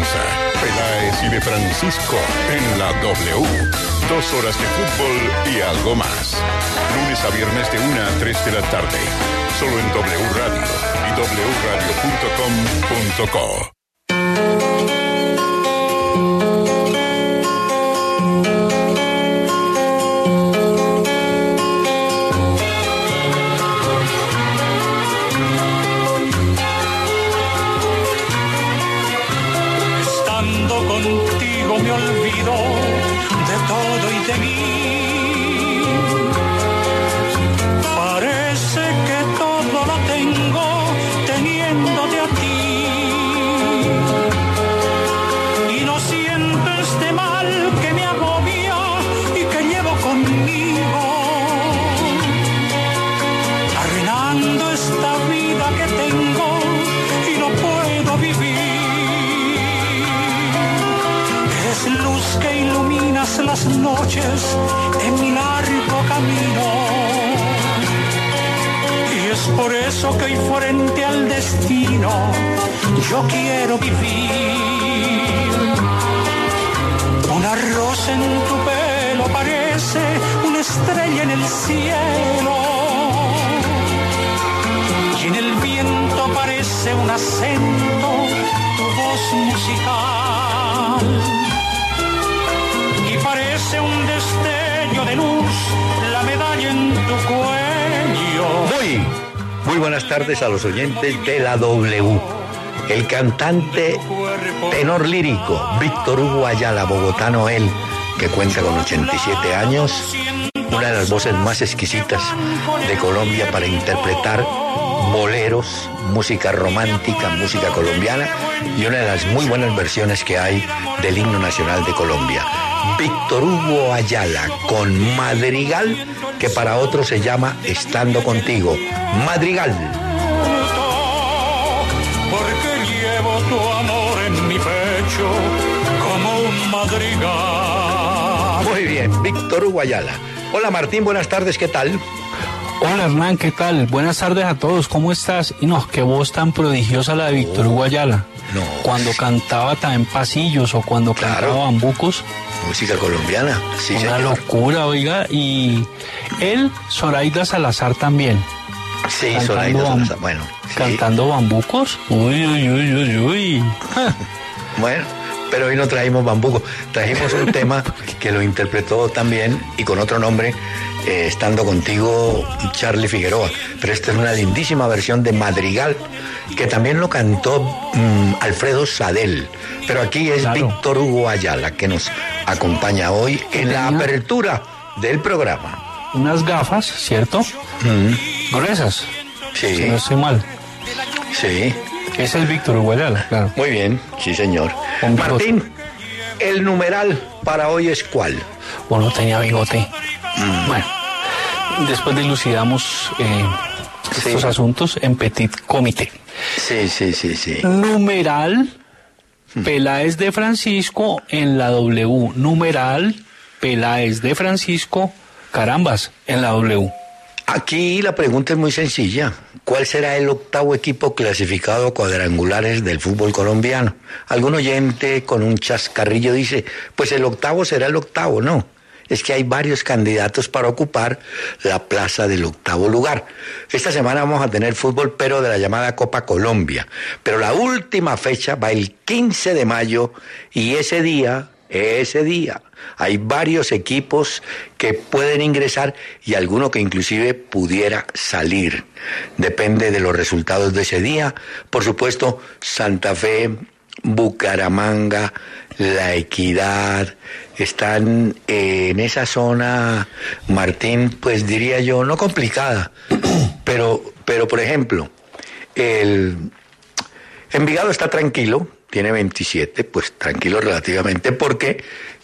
Mendoza, Peláez y de Francisco en la W. 2 horas de fútbol y algo más. Lunes a viernes de 1 a 3 de la tarde. Solo en W Radio y wradio.com.co. Estando contigo me olvido de todo y de mí. Parece que todo lo tengo teniéndote a ti. Y no siento este mal que me agobia y que llevo conmigo, arruinando esta vida que tengo y no puedo vivir. Es luz que iluminas las noches en mi largo camino. Y es por eso que hoy frente al destino yo quiero vivir. Una rosa en tu pelo parece una estrella en el cielo. Y en el viento parece un acento tu voz musical. Parece un destello de luz, la medalla en tu cuello. Muy buenas tardes a los oyentes de la W. El cantante tenor lírico Víctor Hugo Ayala, bogotano él, que cuenta con 87 años, una de las voces más exquisitas de Colombia para interpretar boleros, música romántica, música colombiana y una de las muy buenas versiones que hay del himno nacional de Colombia. Víctor Hugo Ayala con Madrigal, que para otros se llama Estando Contigo. Madrigal. Porque llevo tu amor en mi pecho como un madrigal. Muy bien, Víctor Hugo Ayala. Hola Martín, buenas tardes, ¿qué tal? Hola Hernán, ¿qué tal? Buenas tardes a todos, ¿cómo estás? Y no, qué voz tan prodigiosa la de Víctor Hugo Ayala. No, cuando cantaba también pasillos o cuando cantaba bambucos. Música colombiana, sí, una señor. Locura, oiga. Y él, Zoraida Salazar también. Sí, Zoraida Salazar, bueno. Sí. Cantando bambucos. Uy. Bueno, pero hoy no trajimos bambuco. Trajimos un tema que lo interpretó también y con otro nombre, Estando Contigo, Charly Figueroa. Pero esta es una lindísima versión de Madrigal, que también lo cantó Alfredo Sadel. Pero aquí es Víctor Hugo Ayala, que nos acompaña hoy en la apertura del programa. Unas gafas, ¿cierto? Gruesas. Sí. Si no estoy mal. Sí. Ese es Víctor Hugo Ayala, claro. Muy bien, sí señor. Martín, el numeral para hoy es ¿cuál? Bueno, tenía bigote. Bueno, después dilucidamos estos asuntos en petit comité. Sí. Numeral Peláez de Francisco en la W. Numeral Peláez de Francisco, carambas, en la W. Aquí la pregunta es muy sencilla. ¿Cuál será el octavo equipo clasificado a cuadrangulares del fútbol colombiano? Algún oyente con un chascarrillo dice, pues el octavo será el octavo. No, es que hay varios candidatos para ocupar la plaza del octavo lugar. Esta semana vamos a tener fútbol, pero de la llamada Copa Colombia. Pero la última fecha va el 15 de mayo y ese día hay varios equipos que pueden ingresar y alguno que inclusive pudiera salir. Depende de los resultados de ese día. Por supuesto, Santa Fe, Bucaramanga, La Equidad, están en esa zona, Martín, pues diría yo, no complicada, pero por ejemplo, el Envigado está tranquilo, tiene 27, pues tranquilo relativamente, porque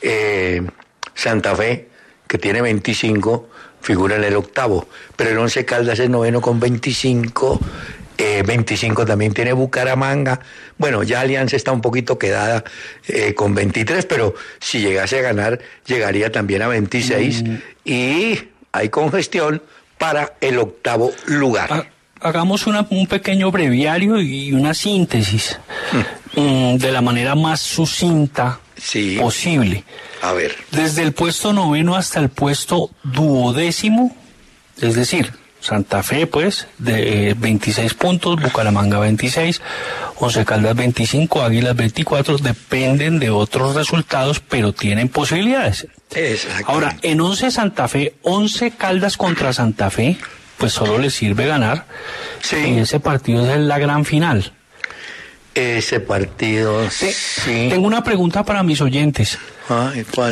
Santa Fe, que tiene 25, figura en el octavo, pero el Once Caldas es noveno con 25, 25 también tiene Bucaramanga. Bueno, ya Alianza está un poquito quedada con 23, pero si llegase a ganar, llegaría también a 26 y hay congestión para el octavo lugar. Hagamos un pequeño breviario y una síntesis. de la manera más sucinta posible. A ver. Desde el puesto 9 hasta el puesto 12, es decir, Santa Fe, pues, de 26 puntos, Bucaramanga 26, Once Caldas 25, Águilas 24, dependen de otros resultados, pero tienen posibilidades. Ahora, en 11 Santa Fe, 11 Caldas contra Santa Fe, pues solo les sirve ganar. Sí. Y ese partido es la gran final. Ese partido, sí. Tengo una pregunta para mis oyentes. ¿Y cuál?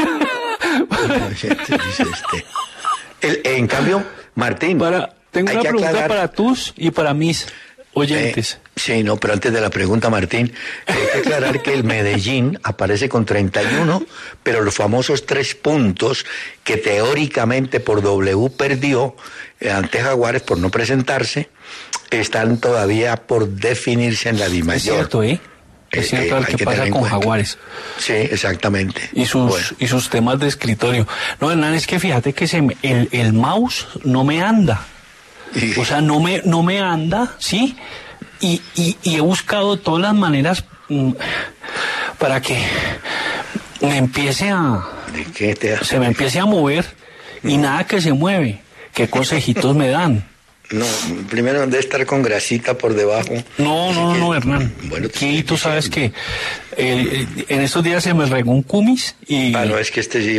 En cambio, Martín, tengo una pregunta para tus y para mis oyentes. Sí, no, pero antes de la pregunta, Martín, hay que aclarar que el Medellín aparece con 31, pero los famosos 3 puntos que teóricamente por W perdió ante Jaguares por no presentarse, están todavía por definirse en la Dimayor. Es cierto, Es cierto lo que pasa con Jaguares. Sí, exactamente. Y sus temas de escritorio. No, Hernán, es que fíjate que el mouse no me anda. O sea, no me anda, ¿sí? Y he buscado todas las maneras para que me empiece se me empiece a mover y nada que se mueve. ¿Qué consejitos me dan? No, primero debe estar con grasita por debajo. No, Hernán. Bueno, sí, tú sabes que en estos días se me regó un cumis y... no, es que sí.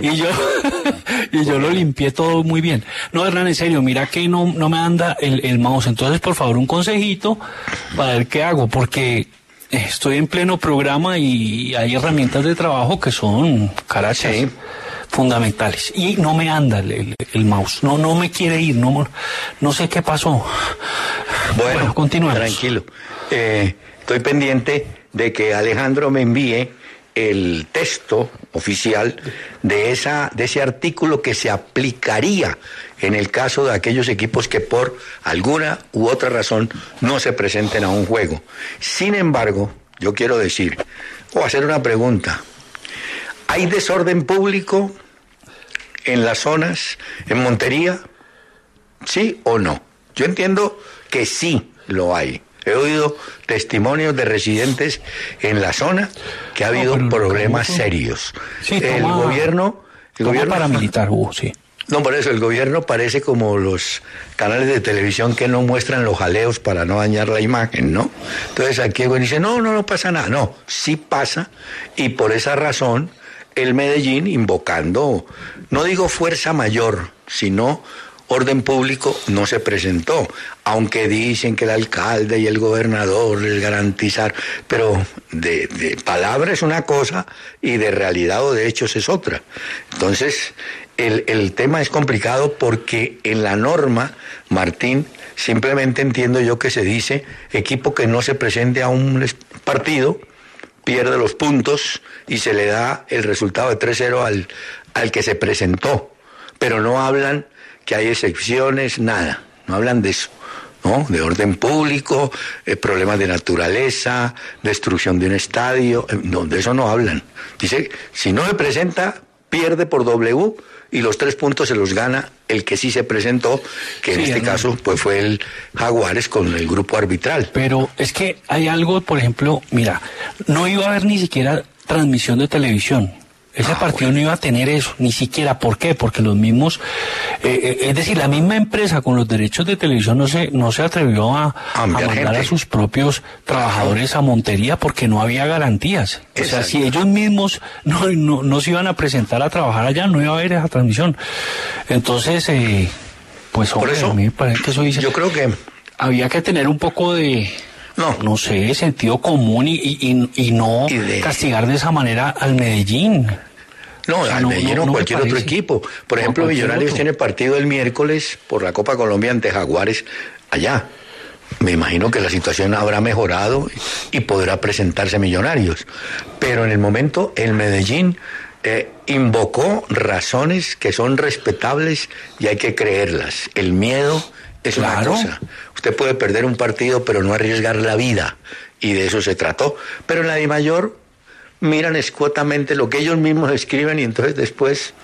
Y yo lo limpié todo muy bien. No, Hernán, en serio, mira que no me anda el mouse. Entonces, por favor, un consejito para ver qué hago, porque estoy en pleno programa y hay herramientas de trabajo que son carachas. Sí. Fundamentales, y no me anda el mouse, no me quiere ir, no sé qué pasó. Bueno, continuemos. Tranquilo, estoy pendiente de que Alejandro me envíe el texto oficial de ese artículo que se aplicaría en el caso de aquellos equipos que por alguna u otra razón no se presenten a un juego. Sin embargo, yo quiero decir, o hacer una pregunta. ¿Hay desorden público en las zonas, en Montería? ¿Sí o no? Yo entiendo que sí lo hay. He oído testimonios de residentes en la zona que ha habido problemas serios. Sí, el gobierno paramilitar sí. No, por eso el gobierno parece como los canales de televisión que no muestran los jaleos para no dañar la imagen, ¿no? Entonces aquí el gobierno dice, no pasa nada. No, sí pasa, y por esa razón el Medellín, invocando, no digo fuerza mayor, sino orden público, no se presentó, aunque dicen que el alcalde y el gobernador les garantizaron, pero de palabra es una cosa y de realidad o de hechos es otra. Entonces, el tema es complicado porque en la norma, Martín, simplemente entiendo yo que se dice, equipo que no se presente a un partido, pierde los puntos y se le da el resultado de 3-0 al que se presentó. Pero no hablan que hay excepciones, nada. No hablan de eso, ¿no? De orden público, problemas de naturaleza, destrucción de un estadio. No, de eso no hablan. Dice, si no se presenta, pierde por W y los 3 puntos se los gana el que sí se presentó, que en este caso pues fue el Jaguares con el grupo arbitral. Pero es que hay algo, por ejemplo, mira, no iba a haber ni siquiera transmisión de televisión. Ese partido no iba a tener eso, ni siquiera. ¿Por qué? Porque los mismos, es decir, la misma empresa con los derechos de televisión no se atrevió a mandar a sus propios trabajadores a Montería porque no había garantías. Exacto. O sea, si ellos mismos no se iban a presentar a trabajar allá, no iba a haber esa transmisión. Entonces, pues hombre, por eso, a mí me parece que eso dice, yo creo que había que tener un poco de... No sé, sentido común y no castigar de esa manera al Medellín. No, al Medellín o cualquier otro equipo. Por ejemplo, Millonarios tiene partido el miércoles por la Copa Colombia ante Jaguares allá. Me imagino que la situación habrá mejorado y podrá presentarse Millonarios. Pero en el momento el Medellín invocó razones que son respetables y hay que creerlas. El miedo es una cosa. Usted puede perder un partido, pero no arriesgar la vida. Y de eso se trató. Pero en la Dimayor miran escuetamente lo que ellos mismos escriben y entonces después...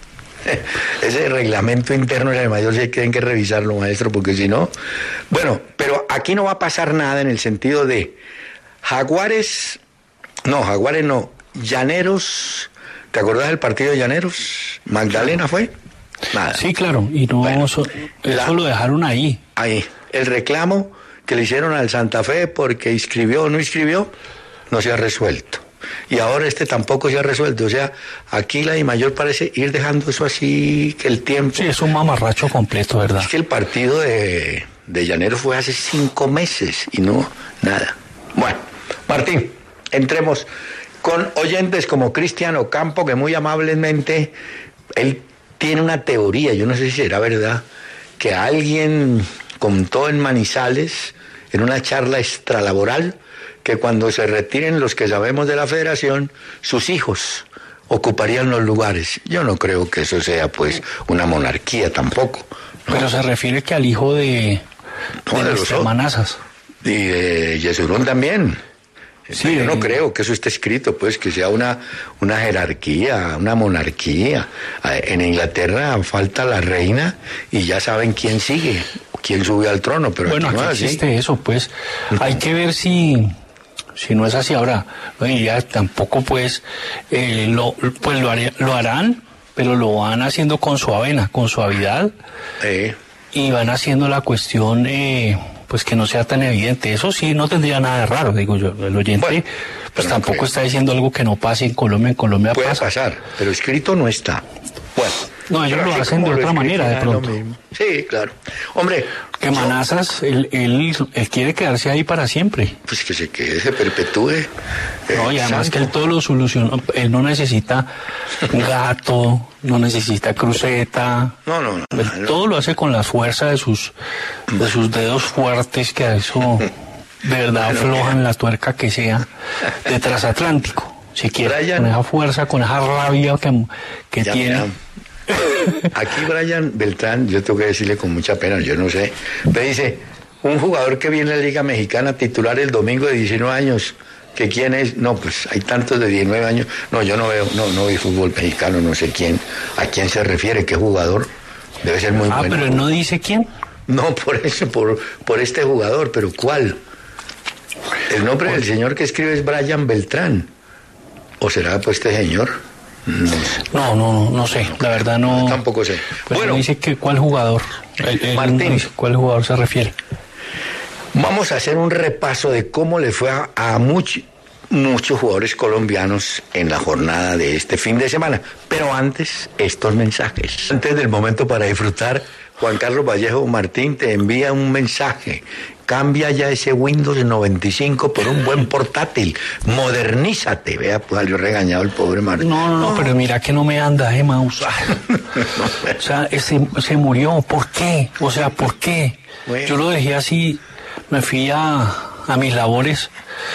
ese reglamento interno de la Dimayor sí tienen que revisarlo, maestro, porque si no... Bueno, pero aquí no va a pasar nada en el sentido de... Jaguares no, Llaneros, ¿te acordás del partido de Llaneros? ¿Magdalena fue? Nada. Sí, claro, y no, bueno, eso lo dejaron ahí. Ahí, el reclamo que le hicieron al Santa Fe porque inscribió o no inscribió, no se ha resuelto. Y ahora tampoco se ha resuelto. O sea, aquí la DIMAYOR parece ir dejando eso así, que el tiempo... Sí, es un mamarracho completo, ¿verdad? Es que el partido de Llaneros fue hace 5 meses y no, nada. Bueno, Martín, entremos con oyentes como Cristian Ocampo, que muy amablemente, él tiene una teoría, yo no sé si será verdad, que alguien contó en Manizales, en una charla extralaboral, que cuando se retiren los que sabemos de la federación, sus hijos ocuparían los lugares. Yo no creo que eso sea, pues, una monarquía tampoco, ¿no? Pero se refiere que al hijo de los hermanazas. Y de Yesurún también. Sí, yo no creo que eso esté escrito, pues, que sea una jerarquía, una monarquía. En Inglaterra falta la reina y ya saben quién sigue, quién sube al trono, pero bueno, aquí no existe eso, pues. Hay que ver si no es así ahora. Ya tampoco, pues, lo harán, pero lo van haciendo con suavidad, y van haciendo la cuestión... pues que no sea tan evidente. Eso sí no tendría nada de raro, digo yo. El oyente, bueno, pues tampoco está diciendo algo que no pase en Colombia. En Colombia puede pasar, pero escrito no está. Bueno. No, ellos lo hacen de otra manera, de pronto. Sí, claro. Hombre. Que Manazas, él quiere quedarse ahí para siempre. Pues que se quede, se perpetúe. No, y además que él todo lo soluciona. Él no necesita gato, no necesita cruceta. No. Todo lo hace con la fuerza de sus dedos fuertes, que a eso de verdad aflojan la tuerca que sea de transatlántico. Si quiere, Brian, con esa fuerza, con esa rabia que tiene. Aquí Brian Beltrán, yo tengo que decirle con mucha pena, yo no sé, me dice, un jugador que viene a la Liga Mexicana titular el domingo de 19 años, ¿que quién es? No, pues hay tantos de 19 años, no, yo no veo, no vi fútbol mexicano, no sé a quién se refiere, qué jugador, debe ser muy bueno. Pero él no dice quién. No, por eso, por este jugador, pero ¿cuál? El nombre del señor que escribe es Brian Beltrán, ¿o será pues este señor? No sé, la verdad no. Tampoco sé. Pues bueno, dice que cuál jugador. Martín, dice cuál jugador se refiere. Vamos a hacer un repaso de cómo le fue a muchos jugadores colombianos en la jornada de este fin de semana. Pero antes, estos mensajes. Antes del momento para disfrutar, Juan Carlos Vallejo Martín te envía un mensaje. Cambia ya ese Windows 95 por un buen portátil. Modernízate. Vea, pues salió regañado el pobre Martín. No, pero mira que no me anda, mouse. O sea, se murió. ¿Por qué? O sea, ¿por qué? Bueno. Yo lo dejé así, me fui a mis labores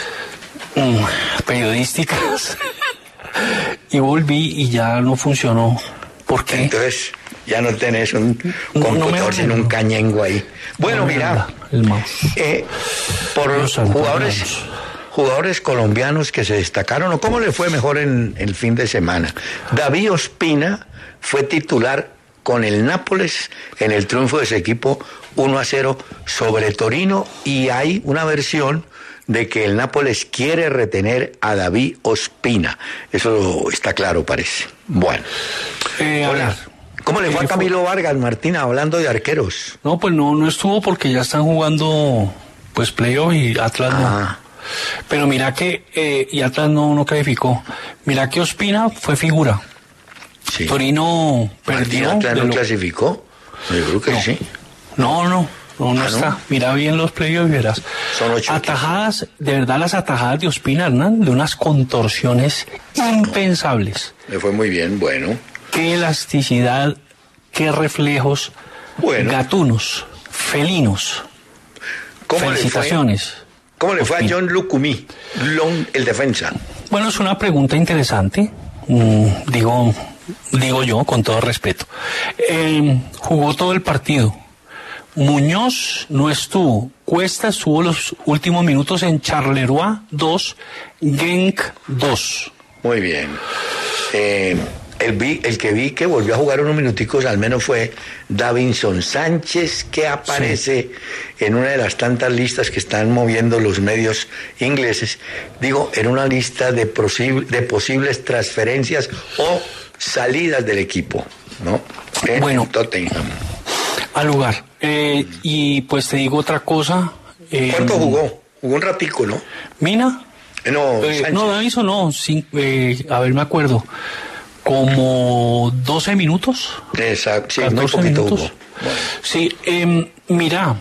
periodísticas y volví y ya no funcionó. ¿Por qué? Entonces... ya no tenés un computador sin un cañengo ahí. Bueno, mira, el mouse. Por jugadores colombianos que se destacaron, o cómo le fue mejor en el fin de semana. David Ospina fue titular con el Nápoles en el triunfo de ese equipo 1-0 sobre Torino, y hay una versión de que el Nápoles quiere retener a David Ospina. Eso está claro, parece. Bueno. Hola. ¿Cómo le fue a Camilo Vargas, Martina, hablando de arqueros? No, pues no estuvo porque ya están jugando pues playoff y Atlas no. Pero mira que, y Atlas no calificó. Mira que Ospina fue figura. Sí. Torino perdió. ¿Atlas no clasificó? Yo creo que sí. No está. Mira bien los playoffs y verás. Son 8 atajadas, de verdad las atajadas de Ospina, Hernán, de unas contorsiones impensables. Le fue muy bien, bueno. Qué elasticidad, qué reflejos, gatunos, felinos. Felicitaciones. ¿Cómo le fue a John Lucumí, el defensa? Bueno, es una pregunta interesante, digo yo, con todo respeto. Jugó todo el partido. Muñoz no estuvo. Cuesta estuvo los últimos minutos en Charleroi 2, Genk 2. Muy bien. El que vi que volvió a jugar unos minuticos al menos fue Davinson Sánchez, que aparece en una de las tantas listas que están moviendo los medios ingleses. Digo, en una lista de posibles transferencias o salidas del equipo, ¿no? Bueno, Tottenham. Al lugar. Y pues te digo otra cosa. ¿Cuánto jugó? Jugó un ratico, ¿no? ¿Mina? No, Davinson no. A ver, me acuerdo. Como 12 minutos. Exacto, sí, muy poquito jugó. Bueno. Sí, mira.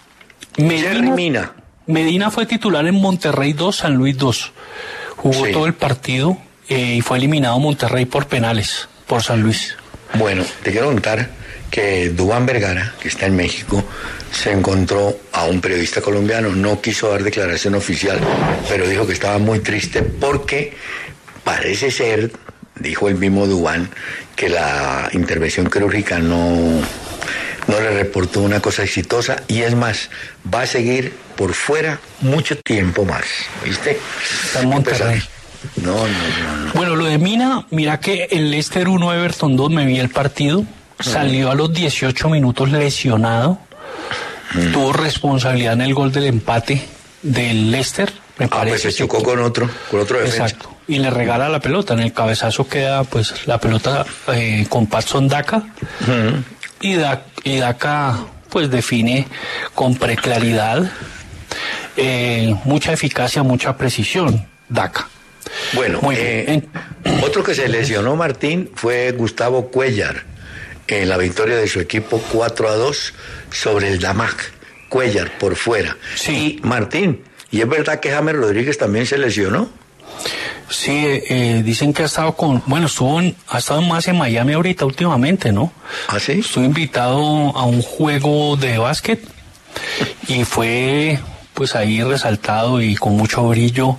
Medina fue titular en Monterrey 2, San Luis 2. Jugó todo el partido y fue eliminado Monterrey por penales, por San Luis. Bueno, te quiero contar que Duván Vergara, que está en México, se encontró a un periodista colombiano. No quiso dar declaración oficial, pero dijo que estaba muy triste porque parece ser, dijo el mismo Duván, que la intervención quirúrgica no le reportó una cosa exitosa, y es más, va a seguir por fuera mucho tiempo más, ¿viste? Está en Monterrey. No. Bueno, lo de Mina, mira que el Leicester 1, Everton 2, me vi el partido, salió a los 18 minutos lesionado, tuvo responsabilidad en el gol del empate del Leicester, me parece. Pues se chocó con otro defensa. Exacto, y le regala la pelota, en el cabezazo queda pues la pelota con Patson Daka, y Daka pues define con preclaridad, mucha eficacia, mucha precisión, Daka. Bueno, otro que se lesionó, Martín, fue Gustavo Cuéllar en la victoria de su equipo 4-2 sobre el Damac. Cuéllar por fuera. Sí. Y Martín, ¿y es verdad que James Rodríguez también se lesionó? Sí, dicen que ha estado más en Miami ahorita últimamente, ¿no? ¿Ah, sí? Estuvo invitado a un juego de básquet y fue pues ahí resaltado y con mucho brillo,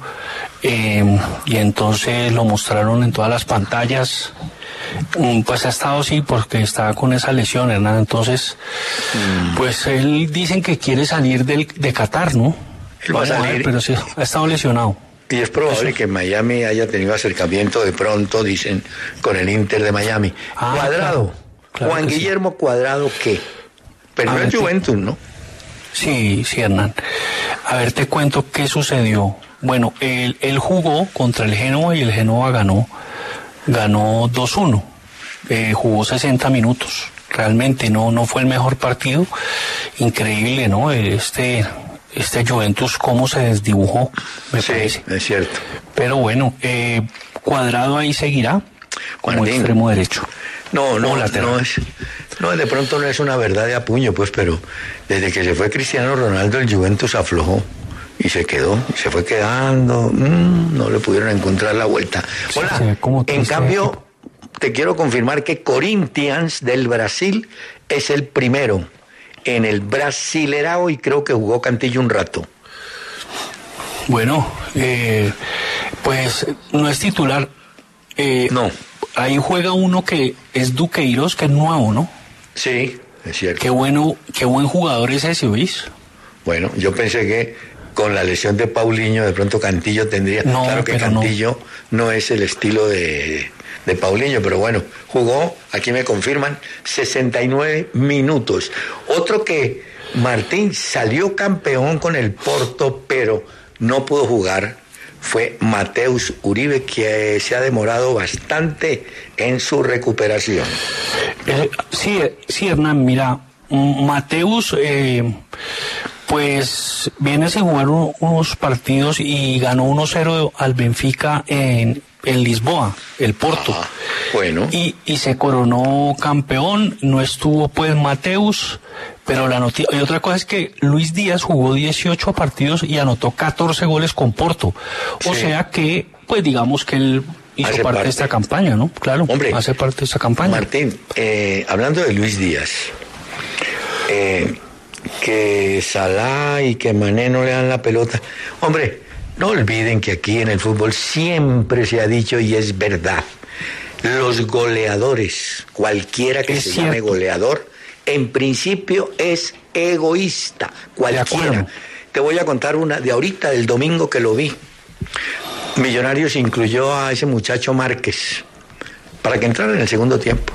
y entonces lo mostraron en todas las pantallas. Pues ha estado así porque estaba con esa lesión, Hernán. Entonces pues él dicen que quiere salir de Qatar, ¿no? Él va a salir, pero sí, ha estado lesionado. Y es probable que Miami haya tenido acercamiento de pronto, dicen, con el Inter de Miami. Cuadrado. Claro Juan Guillermo sí. Cuadrado, ¿qué? Perdió el Juventus, ¿no? Sí, Hernán. A ver, te cuento qué sucedió. Bueno, él jugó contra el Génova y el Génova ganó 2-1. Jugó 60 minutos. Realmente no fue el mejor partido. Increíble, ¿no? Este Juventus cómo se desdibujó, me parece. Es cierto. Pero bueno, Cuadrado ahí seguirá como Martín, extremo derecho. No, de pronto no es una verdad de apuño, pues, pero desde que se fue Cristiano Ronaldo, el Juventus aflojó y se quedó, y se fue quedando, no le pudieron encontrar la vuelta. Hola, en cambio, te quiero confirmar que Corinthians del Brasil es el primero en el Brasilerao, y creo que jugó Cantillo un rato. Bueno, pues no es titular. No. Ahí juega uno que es Duqueiros, que es nuevo, ¿no? Sí, es cierto. Qué buen jugador es ese, ¿oís? Bueno, yo pensé que con la lesión de Paulinho de pronto Cantillo tendría... No, claro que Cantillo no es el estilo de Paulinho, pero bueno, jugó, aquí me confirman, 69 minutos. Otro que Martín salió campeón con el Porto, pero no pudo jugar, fue Mateus Uribe, que se ha demorado bastante en su recuperación. Sí, Hernán, mira, Mateus pues viene a jugar unos partidos y ganó 1-0 al Benfica en Lisboa, el Porto. Bueno. Y se coronó campeón, no estuvo pues Mateus, pero la noticia, y otra cosa es que Luis Díaz jugó 18 partidos y anotó 14 goles con Porto. O sea que, pues digamos que él hizo parte de esta campaña, ¿no? Claro, hombre, hace parte de esta campaña. Martín, hablando de Luis Díaz, que Salah y que Mané no le dan la pelota. Hombre, no olviden que aquí en el fútbol siempre se ha dicho, y es verdad, los goleadores, cualquiera que se llame goleador, en principio es egoísta, cualquiera. Te voy a contar una de ahorita, del domingo, que lo vi. Millonarios incluyó a ese muchacho Márquez, para que entrara en el segundo tiempo.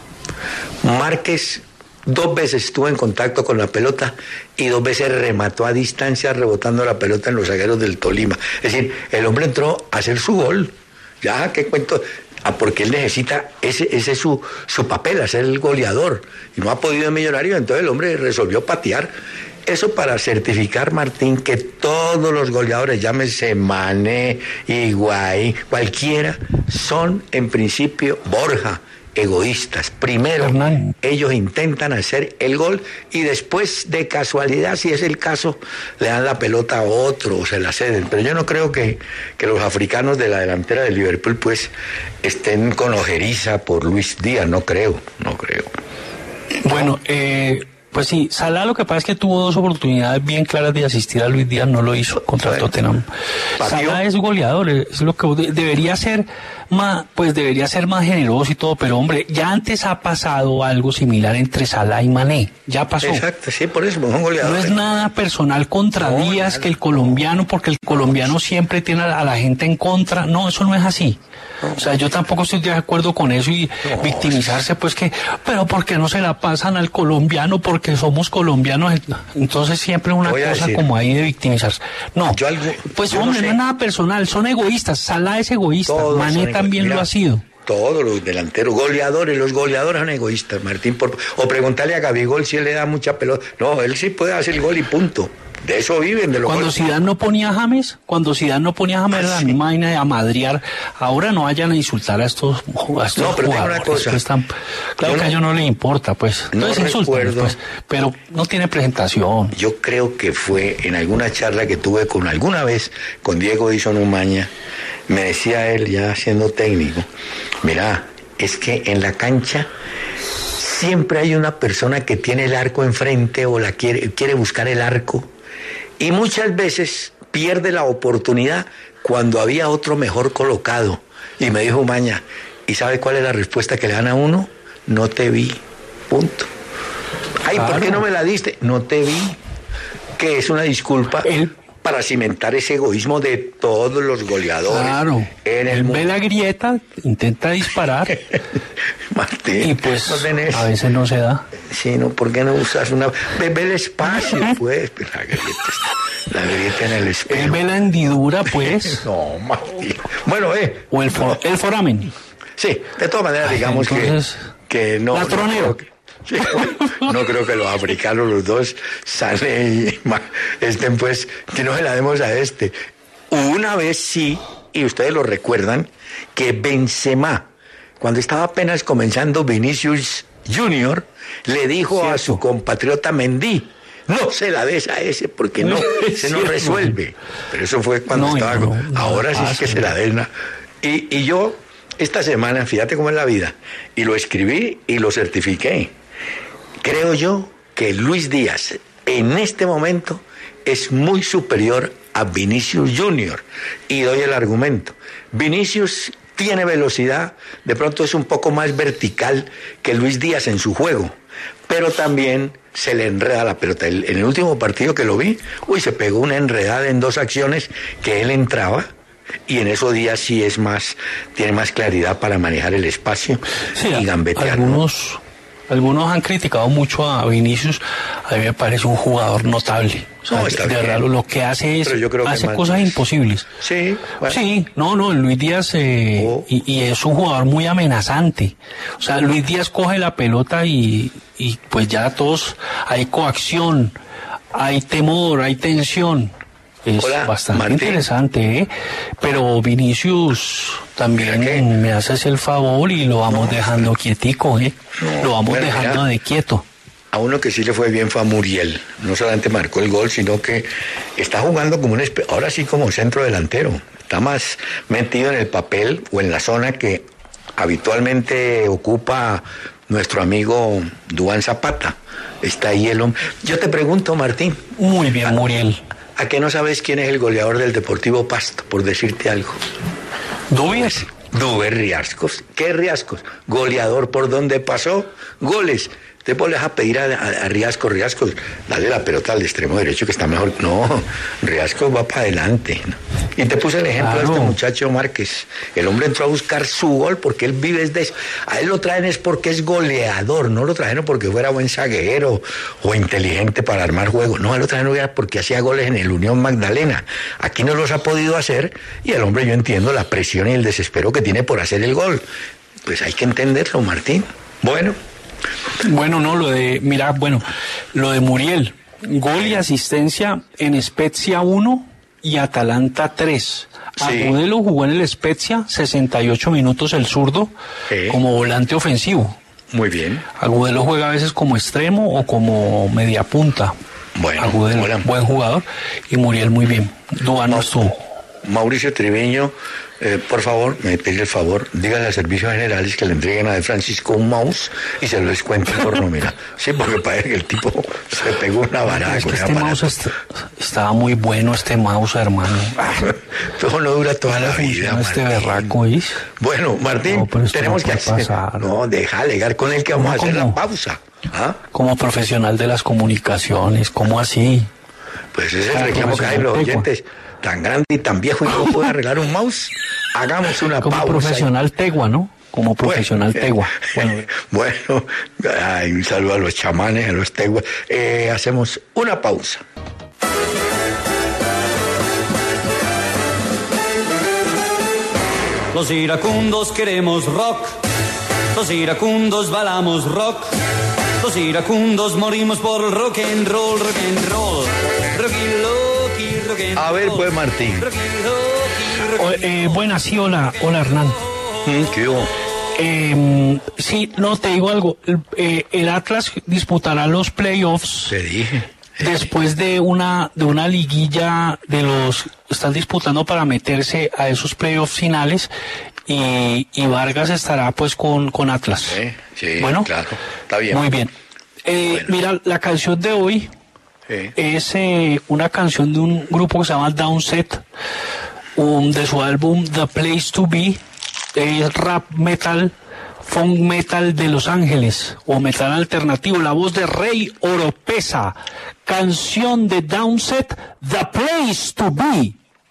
Márquez 2 veces estuvo en contacto con la pelota y 2 veces remató a distancia rebotando la pelota en los zagueros del Tolima. Es decir, el hombre entró a hacer su gol. Ya, ¿qué cuento? Porque él necesita, ese es su papel, hacer el goleador. Y no ha podido en Millonario, entonces el hombre resolvió patear. Eso para certificar, Martín, que todos los goleadores, llámese Mané, Higuaín, cualquiera, son en principio, Borja, egoístas. Primero, ellos intentan hacer el gol y después, de casualidad, si es el caso, le dan la pelota a otro o se la ceden. Pero yo no creo que los africanos de la delantera de Liverpool pues estén con ojeriza por Luis Díaz, no creo. Bueno, pues sí, Salah lo que pasa es que tuvo 2 oportunidades bien claras de asistir a Luis Díaz, no lo hizo contra el Tottenham. Salah es goleador, es lo que debería ser más, pues debería ser más generoso y todo, pero hombre, ya antes ha pasado algo similar entre Salah y Mané, ya pasó. Exacto, sí, por eso son goleadores. No es nada personal contra Díaz, que el colombiano, porque el colombiano siempre tiene a la gente en contra, no, eso no es así. O sea, yo tampoco estoy de acuerdo con eso y victimizarse, pues que, pero ¿por qué no se la pasan al colombiano? Porque somos colombianos. Entonces siempre una cosa como ahí de victimizarse. No, pues hombre, no es nada personal, son egoístas. Salah es egoísta, Mané también lo ha sido. Todos los delanteros, los goleadores son egoístas, Martín. O preguntarle a Gabigol si él le da mucha pelota. No, él sí puede hacer el gol y punto. De eso viven, de lo Cuando Zidane no ponía a James, la misma vaina de amadrear, ahora no vayan a insultar a estos jugadores. No, pero tengo una cosa. Claro que a ellos no les importa, pues. No recuerdo. Pues, pero no tiene presentación. Yo creo que fue en alguna charla que tuve alguna vez con Diego Dizon Umaña, me decía él, ya siendo técnico, mira, es que en la cancha siempre hay una persona que tiene el arco enfrente o quiere buscar el arco. Y muchas veces pierde la oportunidad cuando había otro mejor colocado. Y me dijo Umaña, ¿y sabe cuál es la respuesta que le dan a uno? No te vi, punto. Ay, claro. ¿Por qué no me la diste? No te vi. Que es una disculpa para cimentar ese egoísmo de todos los goleadores. Claro, él ve la grieta, intenta disparar. Martín, y pues no a veces no se da. Sí, no, ¿por qué no usas una? Ve el espacio, pues. La grieta en el espejo. Él ve la hendidura, pues. No, Martín. Bueno, o el foramen. Sí, de todas maneras, digamos entonces, que no. La tronera. No creo que los africanos, los dos, salen y estén pues, que no se la demos a este. Una vez sí, y ustedes lo recuerdan, que Benzema, cuando estaba apenas comenzando Vinicius Junior, le dijo a su compatriota Mendy, no se la des a ese porque no, se no resuelve. Pero eso fue cuando estaba. Ahora sí es que se la den. Y yo, esta semana, fíjate cómo es la vida, y lo escribí y lo certifiqué. Creo yo que Luis Díaz en este momento es muy superior a Vinicius Junior. Y doy el argumento. Vinicius tiene velocidad, de pronto es un poco más vertical que Luis Díaz en su juego, pero también se le enreda la pelota. En el último partido que lo vi, se pegó una enredada en 2 acciones que él entraba. Y en esos días sí tiene más claridad para manejar el espacio y gambetear. Algunos han criticado mucho a Vinicius. A mí me parece un jugador notable. O sea, de verdad, lo que hace es hace cosas imposibles. Sí, bueno. Sí, Luis Díaz y es un jugador muy amenazante. O sea, Luis Díaz coge la pelota y pues ya todos hay coacción, hay temor, hay tensión. Es bastante Martín. Interesante, pero Vinicius también me haces el favor y lo vamos dejando quietico, lo vamos dejando de quieto. A uno que sí le fue bien fue a Muriel, no solamente marcó el gol, sino que está jugando como ahora sí como centro delantero, está más metido en el papel o en la zona que habitualmente ocupa nuestro amigo Duván Zapata. Está ahí el hombre. Yo te pregunto, Martín. Muy bien, Muriel. ¿A qué no sabes quién es el goleador del Deportivo Pasto, por decirte algo? Dúber Riascos. ¿Qué Riascos? Goleador por donde pasó, goles. Usted le vas a pedir a Riascos, dale la pelota al extremo derecho que está mejor. No, Riascos va para adelante, ¿no? Y te puse el ejemplo de este muchacho Márquez. El hombre entró a buscar su gol porque él vive de eso. A él lo traen es porque es goleador, no lo trajeron porque fuera buen zaguero o inteligente para armar juego. No, a él lo trajeron porque hacía goles en el Unión Magdalena. Aquí no los ha podido hacer y el hombre, yo entiendo la presión y el desespero que tiene por hacer el gol. Pues hay que entenderlo, Martín. Bueno, no, lo de Muriel, gol y asistencia en Spezia 1 y Atalanta 3. Sí. Agudelo jugó en el Spezia 68 minutos el zurdo como volante ofensivo. Muy bien. Agudelo juega a veces como extremo o como media punta. Bueno, Agudelo, buen jugador, y Muriel muy bien. Duan no estuvo. Mauricio Triviño, por favor, me pide el favor, dígale a servicios generales que le entreguen a De Francisco un mouse y se lo descuenten por nómina. Sí, porque parece que el tipo se pegó una varada. Es que este mouse estaba muy bueno, este mouse, hermano. Todo no dura toda la vida, este berraco, ¿es? Bueno, Martín, tenemos que hacer... No, deja alegar con él que vamos a hacer la pausa. ¿Ah? Como profesional de las comunicaciones, ¿cómo así? Pues ese es el reclamo que hay los oyentes. Tan grande y tan viejo y no puede arreglar un mouse. Hagamos una pausa. Como profesional tegua, ¿no? Como profesional tegua. Bueno, un saludo a los chamanes, a los teguas. Hacemos una pausa. Los iracundos queremos rock. Los iracundos bailamos rock. Los iracundos morimos por el rock and roll, rock and roll. A ver, pues, Martín. Buenas, sí, hola Hernán. ¿Qué hubo? Sí, no, te digo algo. El Atlas disputará los playoffs. Te dije. Después de una liguilla están disputando para meterse a esos playoffs finales y Vargas estará pues con Atlas. Sí, bueno, claro, está bien. Muy bien. Bueno. Mira, la canción de hoy es una canción de un grupo que se llama Downset, de su álbum The Place to Be. Es rap metal, funk metal de Los Ángeles, o metal alternativo. La voz de Rey Oropesa, canción de Downset, The Place to Be.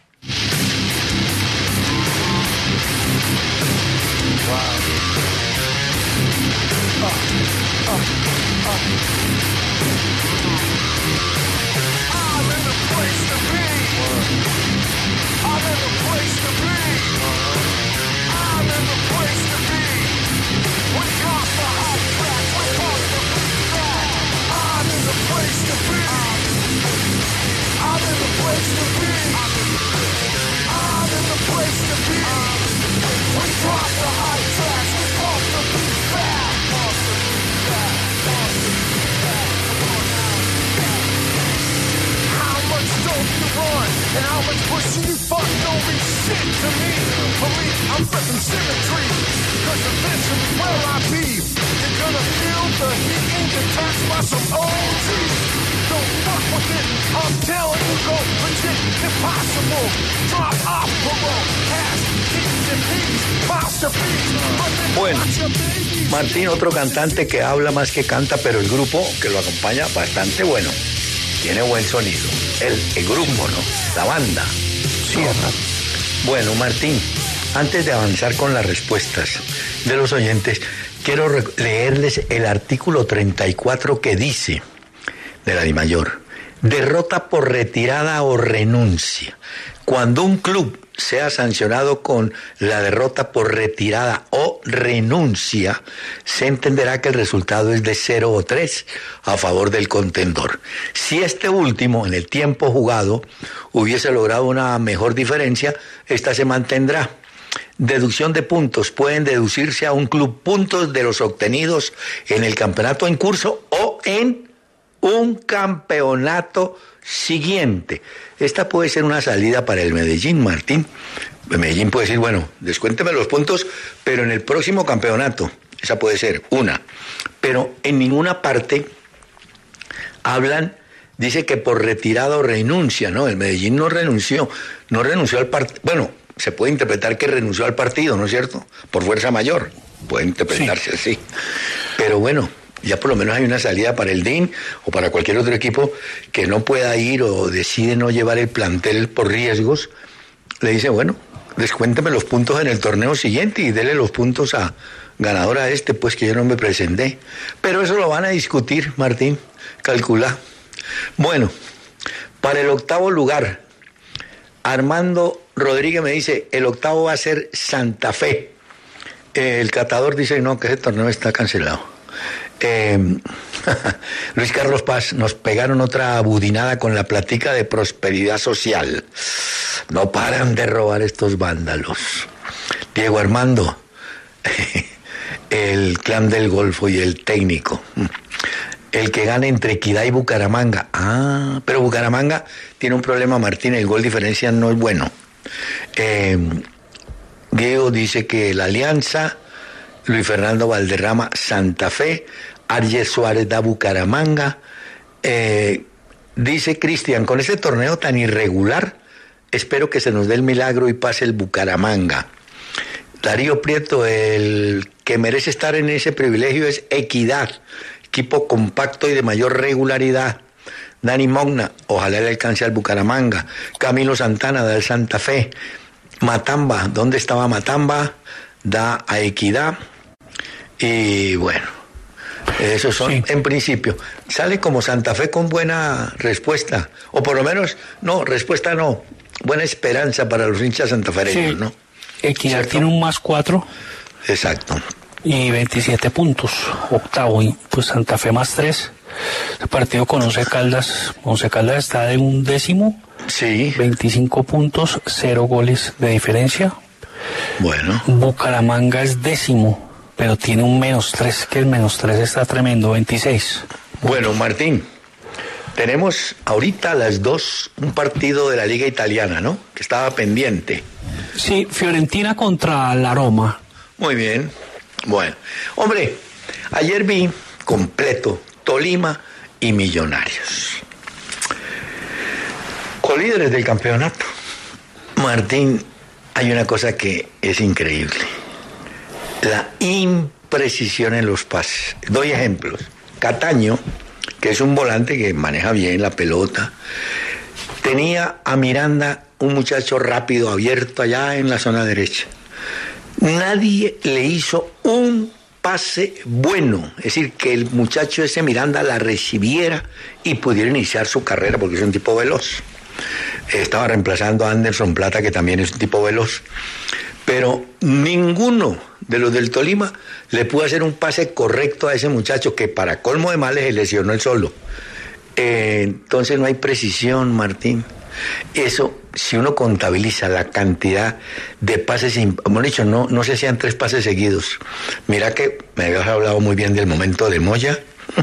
And how much pushing you fuck don't mean shit to me. Believe I'm flipping symmetry, cause eventually where I be, you're gonna feel the heat and get touched by some OG. Don't fuck with it, I'm telling you, go legit, impossible. Drop off parole, cash, keys and peas, masterpiece. Bueno, Martín, otro cantante que habla más que canta, pero el grupo que lo acompaña bastante bueno. Tiene buen sonido. El grupo, ¿no? La banda. Sí, ¿no? Bueno, Martín, antes de avanzar con las respuestas de los oyentes, quiero leerles el artículo 34 que dice, de la DIMAYOR: derrota por retirada o renuncia. Cuando un club sea sancionado con la derrota por retirada o renuncia, se entenderá que el resultado es de 0 o 3 a favor del contendor. Si este último, en el tiempo jugado, hubiese logrado una mejor diferencia, esta se mantendrá. Deducción de puntos. Pueden deducirse a un club puntos de los obtenidos en el campeonato en curso o en un campeonato siguiente. Esta puede ser una salida para el Medellín, Martín. El Medellín puede decir, bueno, descuénteme los puntos, pero en el próximo campeonato. Esa puede ser una. Pero en ninguna parte dice que por retirada o renuncia, ¿no? El Medellín no renunció al partido. Bueno, se puede interpretar que renunció al partido, ¿no es cierto? Por fuerza mayor, puede interpretarse así. Pero bueno, Ya por lo menos hay una salida para el DIN o para cualquier otro equipo que no pueda ir o decide no llevar el plantel por riesgos. Le dice, bueno, descuénteme los puntos en el torneo siguiente y dele los puntos a ganador a este, pues que yo no me presenté. Pero eso lo van a discutir, Martín, calcula. Bueno, para el octavo lugar, Armando Rodríguez me dice, el octavo va a ser Santa Fe. El catador dice, no, que ese torneo está cancelado. Luis Carlos Paz, nos pegaron otra budinada con la platica de prosperidad social. No paran de robar estos vándalos. Diego Armando, el clan del Golfo y el técnico. El que gane entre Equidad y Bucaramanga. Ah, pero Bucaramanga tiene un problema, Martín, el gol diferencia no es bueno. Diego dice que la Alianza, Luis Fernando Valderrama, Santa Fe, Arjes Suárez da Bucaramanga. Dice Cristian, con este torneo tan irregular, espero que se nos dé el milagro y pase el Bucaramanga. Darío Prieto, el que merece estar en ese privilegio es Equidad, equipo compacto y de mayor regularidad. Dani Mogna, ojalá le alcance al Bucaramanga. Camilo Santana, da el Santa Fe. Matamba, ¿dónde estaba Matamba? Da a Equidad. Y bueno, esos son, sí, en principio. Sale como Santa Fe con buena respuesta, o por lo menos, no, respuesta no, buena esperanza para los hinchas santafereños, sí, ¿no? Equidad, ¿cierto? Tiene un +4. Exacto. Y 27 puntos, octavo, y pues Santa Fe +3. El partido con Once Caldas está de un décimo. Sí. 25 puntos, 0 goles de diferencia. Bueno. Bucaramanga es décimo, pero tiene un -3, que el -3 está tremendo, 26. Bueno, Martín, tenemos ahorita a las 2 un partido de la Liga Italiana, ¿no? Que estaba pendiente. Sí, Fiorentina contra la Roma. Muy bien. Bueno, hombre, ayer vi completo Tolima y Millonarios, colíderes del campeonato. Martín, hay una cosa que es increíble: la imprecisión en los pases. Doy ejemplos. Cataño, que es un volante que maneja bien la pelota, tenía a Miranda, un muchacho rápido, abierto allá en la zona derecha. Nadie le hizo un pase bueno, es decir, que el muchacho ese Miranda la recibiera y pudiera iniciar su carrera, porque es un tipo veloz. Estaba reemplazando a Anderson Plata, que también es un tipo veloz, pero ninguno de los del Tolima le pudo hacer un pase correcto a ese muchacho, que para colmo de males se lesionó él solo. Entonces no hay precisión, Martín. Eso, si uno contabiliza la cantidad de pases, como he dicho, no se hacían 3 pases seguidos. Mira que me habías hablado muy bien del momento de Moya.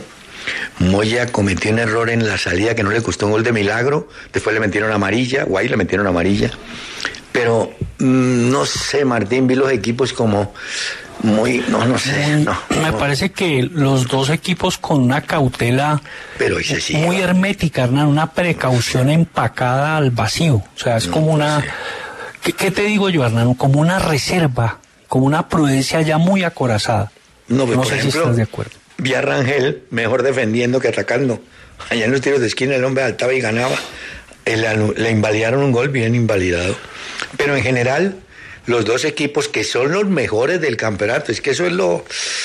Moya cometió un error en la salida que no le costó un gol de milagro. Después le metieron amarilla, Guay le metieron amarilla. Pero no sé, Martín, vi los equipos como muy, no sé. Me parece que los dos equipos con una cautela, pero ese sí, muy hermética, Hernán, una precaución empacada al vacío. O sea, es como una... ¿Qué te digo yo, Hernán? Como una reserva, como una prudencia ya muy acorazada. No sé ejemplo, si estás de acuerdo. Vi a Rangel mejor defendiendo que atacando. Allá en los tiros de esquina el hombre saltaba y ganaba. Le invalidaron un gol bien invalidado. Pero en general, los dos equipos que son los mejores del campeonato, es que eso es lo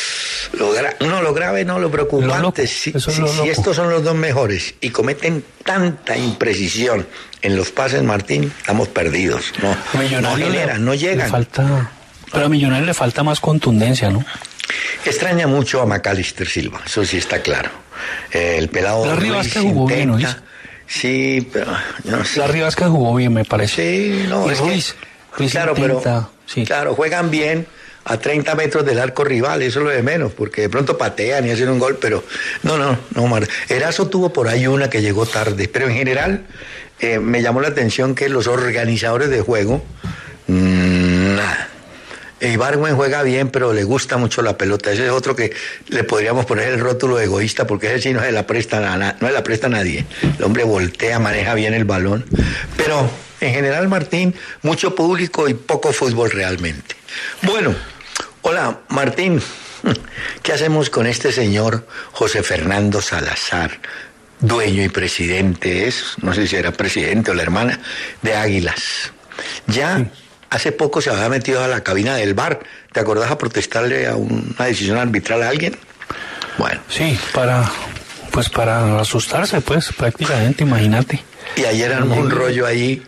grave, no, lo preocupante. Si estos son los dos mejores y cometen tanta imprecisión en los pases, Martín, estamos perdidos. No generan, no llegan. Pero a Millonarios le falta más contundencia, ¿no? Extraña mucho a Macalister Silva, eso sí está claro. El pelado Larry Vázquez jugó bien, ¿no? Sí, pero no sé. Larry Vázquez jugó bien, me parece. Sí, no, es Ruiz claro, intenta, pero sí. Claro, juegan bien a 30 metros del arco rival, eso es lo de menos, porque de pronto patean y hacen un gol, pero no, Erazo tuvo por ahí una que llegó tarde, pero en general me llamó la atención que los organizadores de juego, nada. Ibargüen juega bien, pero le gusta mucho la pelota. Ese es otro que le podríamos poner el rótulo de egoísta, porque ese sí no se la presta a nadie. El hombre voltea, maneja bien el balón. Pero en general, Martín, mucho público y poco fútbol realmente. Bueno, hola, Martín. ¿Qué hacemos con este señor José Fernando Salazar, dueño y presidente, no sé si era presidente o la hermana, de Águilas? Ya hace poco se había metido a la cabina del VAR, ¿te acordás, a protestarle a una decisión arbitral a alguien? Bueno. Sí, para asustarse, pues, prácticamente, imagínate. Y ayer armó un rollo allí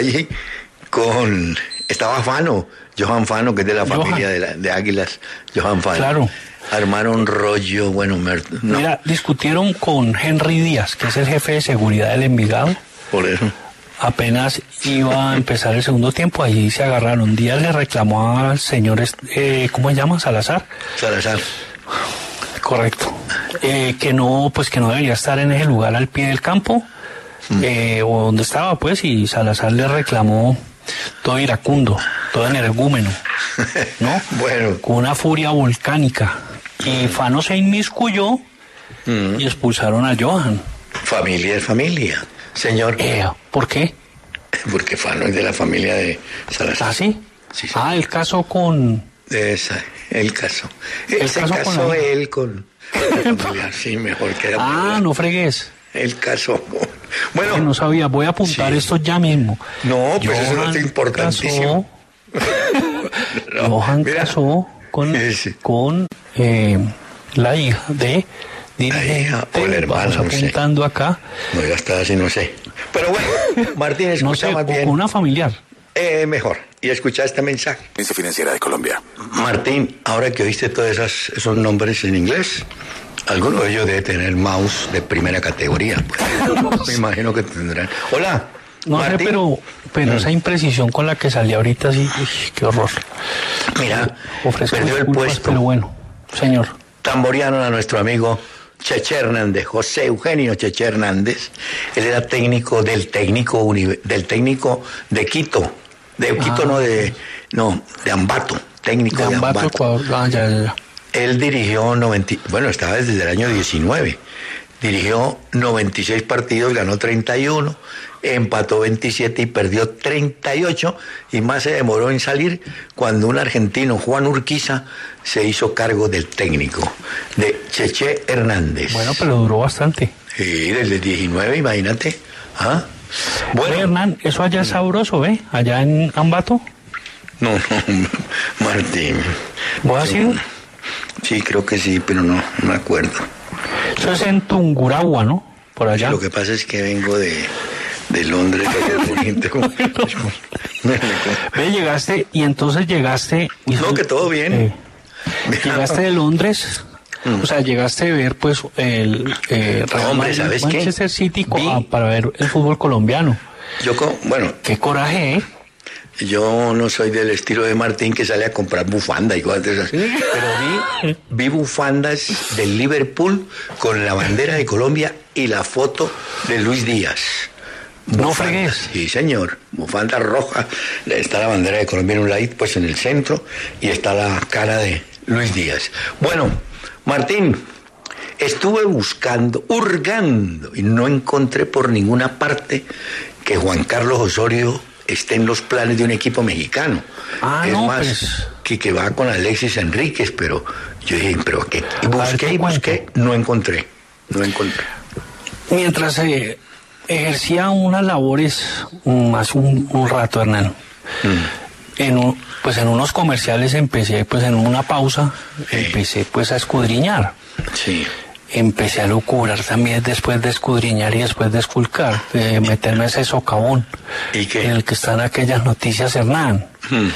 estaba Fano, Johan Fano, que es de la familia de Águilas, Johan Fano. Claro. Armaron un rollo, bueno, no. Mira, discutieron con Henry Díaz, que es el jefe de seguridad del Envigado. Por eso. Apenas iba a empezar el segundo tiempo, ahí se agarraron. Díaz le reclamó al señor, ¿cómo se llama? Salazar. Correcto. Que no debería estar en ese lugar al pie del campo, o donde estaba, pues, y Salazar le reclamó todo iracundo, todo energúmeno, ¿no? Bueno. Con una furia volcánica. Y Fano se inmiscuyó y expulsaron a Johan. Familia es familia, señor. ¿Por qué? Porque Fano es de la familia de Salazar. ¿Ah, sí? Sí. El caso con... El caso. Se casó él con la familia, sí, mejor que era. No fregues. El caso. Bueno. No sabía, voy a apuntar esto ya mismo. No, pues eso no es importantísimo. Johan casó con la hija de dirigente. O la hermana, Vamos apuntando acá. No, ya está así, no sé. Pero bueno, Martín, escucha más bien. Con una familiar. Mejor. Y escucha este mensaje. Agencia Financiera de Colombia. Martín, ahora que oíste todos esos nombres en inglés, alguno de ellos debe tener mouse de primera categoría. Pues. Me imagino que tendrán. Hola. No sé, pero esa imprecisión con la que salí ahorita, sí, qué horror. Mira, ofrezco perdió el puesto. Pero bueno, señor. Tamboriano a nuestro amigo Cheche Hernández, José Eugenio Cheche Hernández. Él era técnico del técnico de Quito. De Quito, de Ambato, técnico de Ambato. Ecuador. Ya. Él dirigió estaba desde el año 19. Dirigió 96 partidos, ganó 31, empató 27 y perdió 38, y más se demoró en salir cuando un argentino, Juan Urquiza, se hizo cargo del técnico, de Cheche Hernández. Bueno, pero duró bastante. Sí, desde el 19, imagínate. Bueno, Hernán, eso allá es sabroso, ¿ve? Allá en Ambato. No, Martín. ¿Vos has ido? Sí, creo que sí, pero no me acuerdo. Eso es en Tungurahua, ¿no? Por allá. Lo que pasa es que vengo de Londres. Llegaste, y entonces llegaste... No, que todo bien. Llegaste de Londres, o sea, llegaste a ver, pues, el Manchester City para ver el fútbol colombiano. Qué coraje, ¿eh? Yo no soy del estilo de Martín, que sale a comprar bufanda y cosas de esas. Pero vi bufandas del Liverpool con la bandera de Colombia y la foto de Luis Díaz. No fregues. Sí, señor. Bufanda roja. Está la bandera de Colombia en un ladito, pues en el centro, y está la cara de Luis Díaz. Bueno, Martín, estuve hurgando, y no encontré por ninguna parte que Juan Carlos Osorio esté en los planes de un equipo mexicano. Que va con Alexis Enríquez, pero yo dije, busqué, no encontré. Mientras ejercía unas labores más un rato, Hernán, en unos comerciales empecé, pues en una pausa, empecé pues a escudriñar. Sí. Empecé a lucurar también después de escudriñar y después de esculcar, de meterme ese socavón en el que están aquellas noticias, Hernán.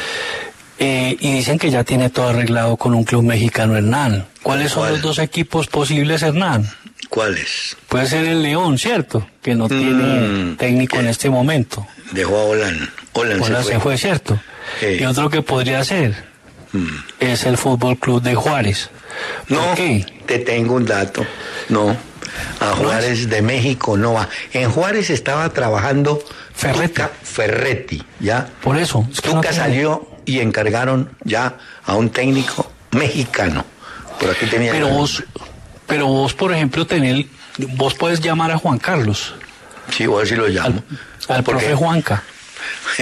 Y dicen que ya tiene todo arreglado con un club mexicano, Hernán. ¿Cuáles son los dos equipos posibles, Hernán? ¿Cuáles? Puede ser el León, ¿cierto? Que no tiene técnico en este momento. Dejó a Olan. Olan se fue, ¿cierto? Y otro que podría ser es el Fútbol Club de Juárez. No, te tengo un dato. No, a Juárez de México no va. En Juárez estaba trabajando Ferretti, ¿ya? Por eso. Tuca salió y encargaron ya a un técnico mexicano. Por aquí tenía. Pero vos, por ejemplo, vos puedes llamar a Juan Carlos. Sí, vos sí lo llamo. Al profe Juanca.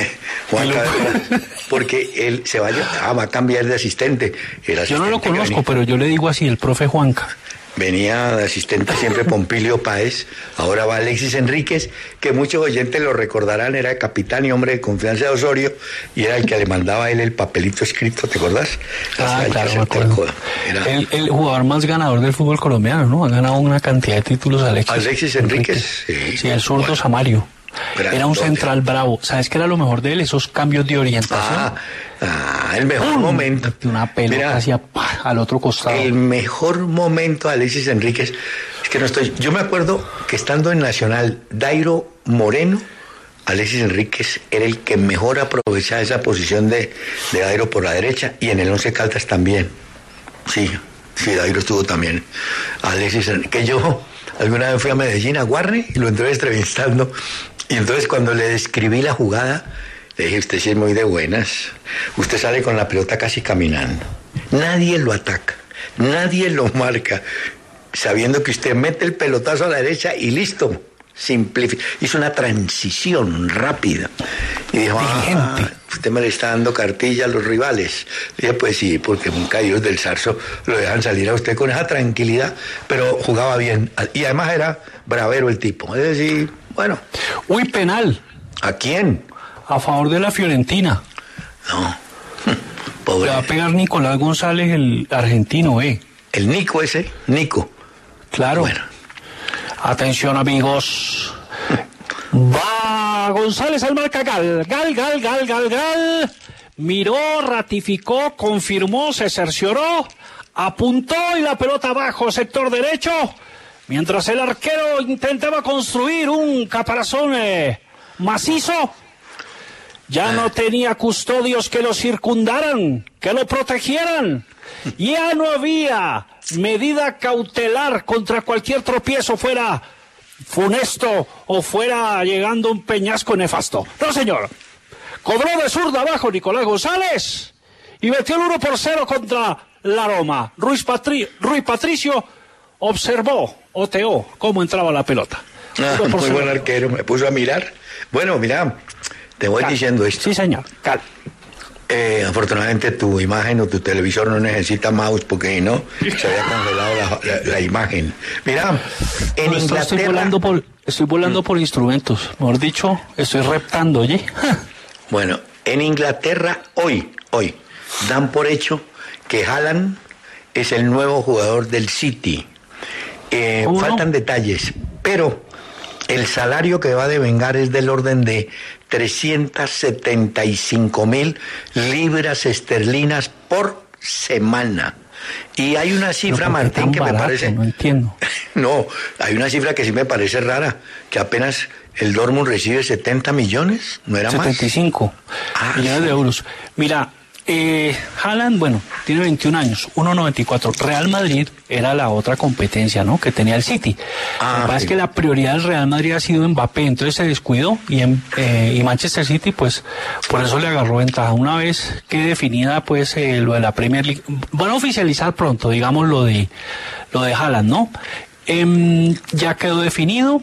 Juanca, porque él se va a cambiar de asistente. Yo no lo conozco, pero yo le digo así, el profe Juanca. Venía de asistente siempre Pompilio Páez, ahora va Alexis Enríquez, que muchos oyentes lo recordarán, era el capitán y hombre de confianza de Osorio, y era el que le mandaba a él el papelito escrito, ¿te acordás? Claro, me acuerdo. Era el jugador más ganador del fútbol colombiano, ¿no? Ha ganado una cantidad de títulos, Alexis Enríquez. Sí, el zurdo Samario. Era un central bravo. ¿Sabes qué era lo mejor de él? Esos cambios de orientación. El mejor momento. Una pelota hacia al otro costado. El mejor momento de Alexis Enríquez es que no estoy. Yo me acuerdo que estando en Nacional, Dairo Moreno, Alexis Enríquez era el que mejor aprovechaba esa posición de Dairo por la derecha, y en el Once Caldas también. Sí, Dairo estuvo también. Alexis Enríquez, que yo alguna vez fui a Medellín, a Guarne, y lo entré entrevistando. Y entonces cuando le describí la jugada, le dije, usted sí es muy de buenas. Usted sale con la pelota casi caminando. Nadie lo ataca, nadie lo marca, sabiendo que usted mete el pelotazo a la derecha y listo. Hizo una transición rápida. Y dijo, usted me le está dando cartilla a los rivales. Le dije, pues sí, porque un caídos del zarzo lo dejan salir a usted con esa tranquilidad, pero jugaba bien. Y además era bravero el tipo. Es decir, bueno. Uy, penal. ¿A quién? A favor de la Fiorentina. No. Pobre. Le va a pegar Nicolás González, el argentino, El Nico ese, Nico. Claro. Bueno. Atención, amigos. Va González al marca Gal. Miró, ratificó, confirmó, se cercioró, apuntó y la pelota abajo, sector derecho. Mientras el arquero intentaba construir un caparazón macizo, ya no tenía custodios que lo circundaran, que lo protegieran. Ya no había medida cautelar contra cualquier tropiezo, fuera funesto o fuera llegando un peñasco nefasto. No, señor. Cobró de zurda abajo Nicolás González y metió el 1-0 contra la Roma. Rui Patricio observó, oteó cómo entraba la pelota. Muy buen arquero, me puso a mirar. Bueno, mira, te voy diciendo esto. Sí, señor. Afortunadamente tu imagen o tu televisor no necesita mouse, porque no se había congelado la imagen. Mira, en Inglaterra... Estoy volando por instrumentos. Mejor dicho, estoy reptando, ¿oye? Bueno, en Inglaterra hoy dan por hecho que Haaland es el nuevo jugador del City. Faltan detalles, pero el salario que va a devengar es del orden de 375.000 libras esterlinas por semana. Y hay una cifra, Martín, que barato, me parece... No entiendo. No, hay una cifra que sí me parece rara, que apenas el Dortmund recibe 70 millones, ¿no era 75 millones de euros. Mira, Haaland, bueno, tiene 21 años, 1.94. Real Madrid era la otra competencia, ¿no?, que tenía el City. Lo que pasa es que la prioridad del Real Madrid ha sido Mbappé, entonces se descuidó y Manchester City, pues, por eso le agarró ventaja. Una vez que definida, pues, lo de la Premier League, van a oficializar pronto, digamos, lo de Haaland, ¿no? Ya quedó definido,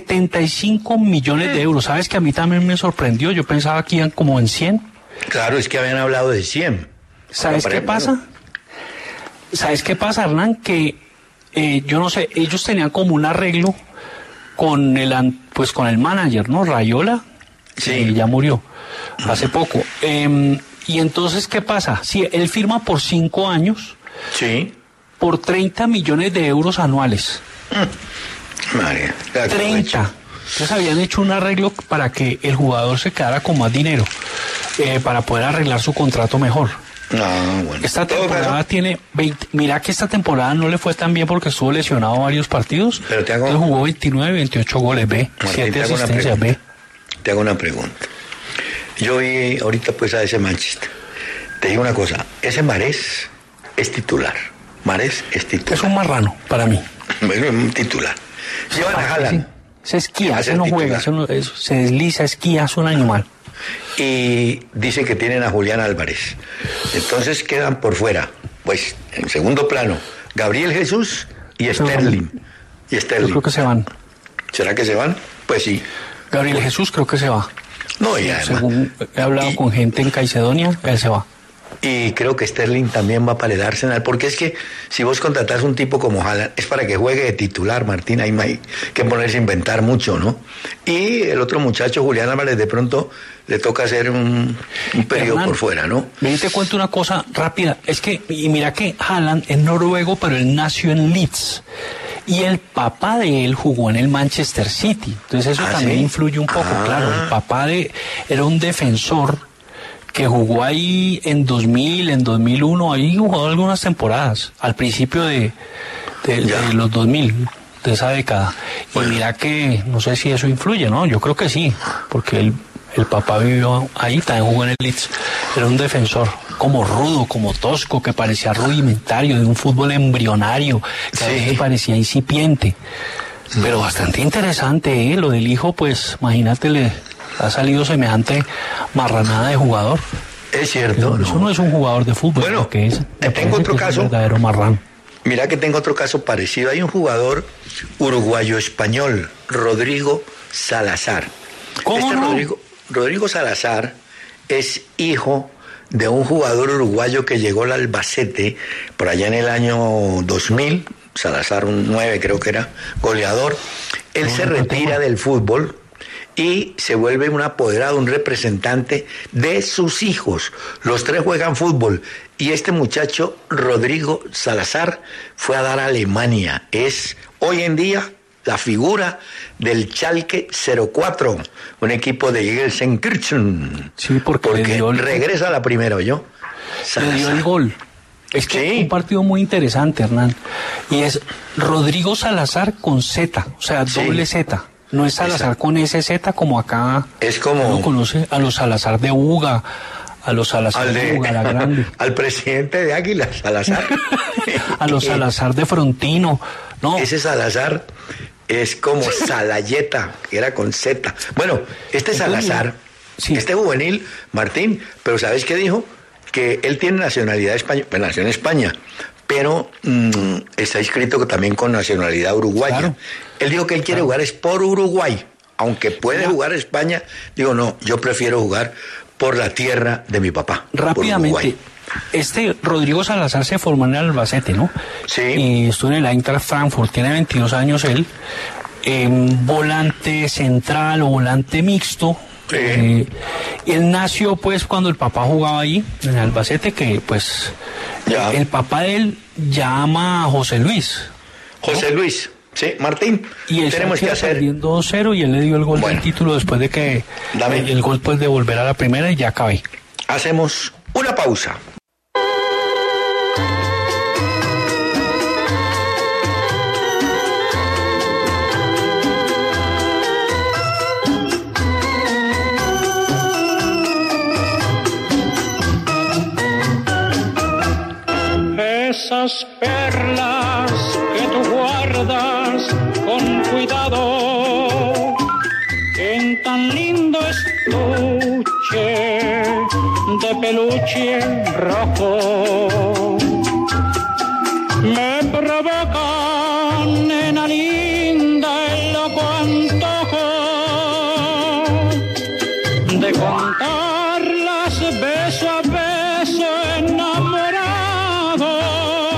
75 millones de euros. ¿Sabes que a mí también me sorprendió? Yo pensaba que iban como en 100. Claro, es que habían hablado de 100. ¿Sabes qué pasa? ¿Sabes qué pasa, Hernán? Que yo no sé, ellos tenían como un arreglo con el manager, ¿no? Rayola, sí, ya murió hace poco. Y entonces, ¿qué pasa? Si él firma por 5 años, sí, por 30 millones de euros anuales. María, 30. Entonces habían hecho un arreglo para que el jugador se quedara con más dinero, para poder arreglar su contrato mejor. Bueno. Esta temporada tiene 20. Mira que esta temporada no le fue tan bien porque estuvo lesionado varios partidos. Pero él jugó 29, 28 goles, Martín, 7 asistencias, Te hago una pregunta. Yo vi ahorita pues a ese Manchester. Te digo una cosa, ese Mahrez es titular. Es un marrano para mí. Es un titular. Llevan a Haaland. Sí. Se esquía, se no juega, se desliza, esquía, es un animal. Y dicen que tienen a Julián Álvarez. Entonces quedan por fuera, pues, en segundo plano, Gabriel Jesús y Sterling. Yo creo que se van. ¿Será que se van? Pues sí. Gabriel Jesús creo que se va. No, y además, según he hablado con gente en Caicedonia, él se va. Y creo que Sterling también va para el Arsenal, porque es que si vos contratás un tipo como Haaland, es para que juegue de titular, Martín, ahí no hay que ponerse a inventar mucho, ¿no? Y el otro muchacho, Julián Álvarez, de pronto le toca hacer un periodo Hernán, por fuera, ¿no? Ven y te cuento una cosa rápida, es que, y mira que Haaland es noruego, pero él nació en Leeds. Y el papá de él jugó en el Manchester City. Entonces eso también ¿sí? influye un poco, claro. El papá era un defensor que jugó ahí en 2000, en 2001, ahí jugó algunas temporadas, al principio de los 2000, de esa década. Bueno. Y mira que, no sé si eso influye, ¿no? Yo creo que sí, porque el papá vivió ahí, también jugó en el Leeds. Era un defensor como rudo, como tosco, que parecía rudimentario, de un fútbol embrionario, que a veces parecía incipiente. Pero bastante interesante, ¿eh? Lo del hijo, pues, imagínate, le ha salido semejante marranada de jugador. Es cierto. Eso no es un jugador de fútbol. Bueno, que es, tengo otro caso. Un verdadero marrán. Mira que tengo otro caso parecido. Hay un jugador uruguayo-español, Rodrigo Salazar. ¿Cómo no? Rodrigo Salazar es hijo de un jugador uruguayo que llegó al Albacete por allá en el año 2000, Salazar, un 9 creo que era, goleador. Él se retira del fútbol y se vuelve un apoderado, un representante de sus hijos. Los tres juegan fútbol y este muchacho, Rodrigo Salazar, fue a dar a Alemania. Es hoy en día la figura del Schalke 04, un equipo de Gelsenkirchen. Sí, porque regresa a la primera, ¿yo? Le dio el gol. Es que es un partido muy interesante, Hernán. Y es Rodrigo Salazar con Z, o sea, doble Z. No es Salazar con SZ como acá. Es como... Uno conoce a los Salazar de Uga, a los Salazar de Uga, la grande. Al presidente de Águila, Salazar. A los Salazar de Frontino. No. Ese Salazar es como Salayeta, que era con Z. Bueno, este Salazar, este juvenil, Martín, pero ¿sabes qué dijo? Que él tiene nacionalidad española, pues nació en España, pero está inscrito también con nacionalidad uruguaya. Claro. Él dijo que él quiere jugar es por Uruguay, aunque puede jugar España. Digo, no, yo prefiero jugar por la tierra de mi papá. Rápidamente, este Rodrigo Salazar se formó en el Albacete, ¿no? Sí. Y estuvo en el Eintracht Frankfurt, tiene 22 años él, volante central o volante mixto. Él nació pues cuando el papá jugaba ahí en el Albacete, que pues el papá de él llama a José Luis, ¿no? José Luis, sí, Martín, y él tenemos que hacer perdiendo 2-0 y él le dio el gol del título después de que el gol pues de volver a la primera y ya acabé. Hacemos una pausa. Esas perlas que tú guardas con cuidado en tan lindo estuche de peluche rojo me provocan, nena linda, el loco antojo de contarlas beso a beso enamorado.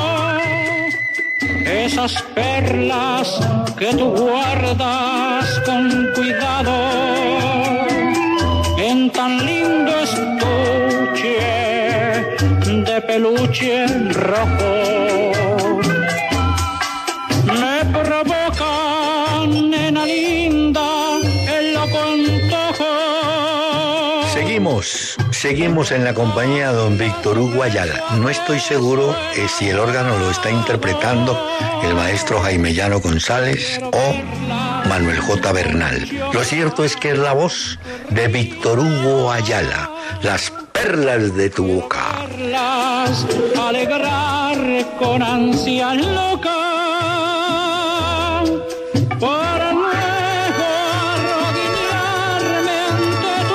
Esas perlas que tú guardas con cuidado en tan lindo estuche de peluche rojo me provocan, nena linda, el loco antojo. Seguimos en la compañía de don Víctor Hugo Ayala. No estoy seguro si el órgano lo está interpretando el maestro Jaime Llano González o Manuel J. Bernal. Lo cierto es que es la voz de Víctor Hugo Ayala, Las perlas de tu boca. Alegrar con ansia loca para luego arrodillarme ante tu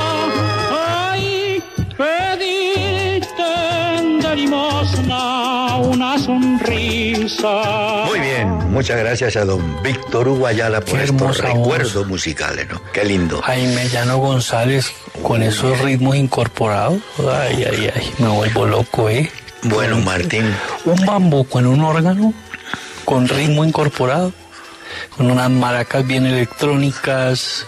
boca. Ay, pedirte de limosna da una sonrisa. Muy bien, muchas gracias a don Víctor Hugo Ayala por Qué estos hermosa recuerdos voz. musicales, ¿no? Qué lindo. Jaime Llano González con esos ritmos incorporados. Ay, ay, ay, me vuelvo loco, ¿eh? Bueno, Martín. Un bambuco en un órgano con ritmo incorporado, con unas maracas bien electrónicas.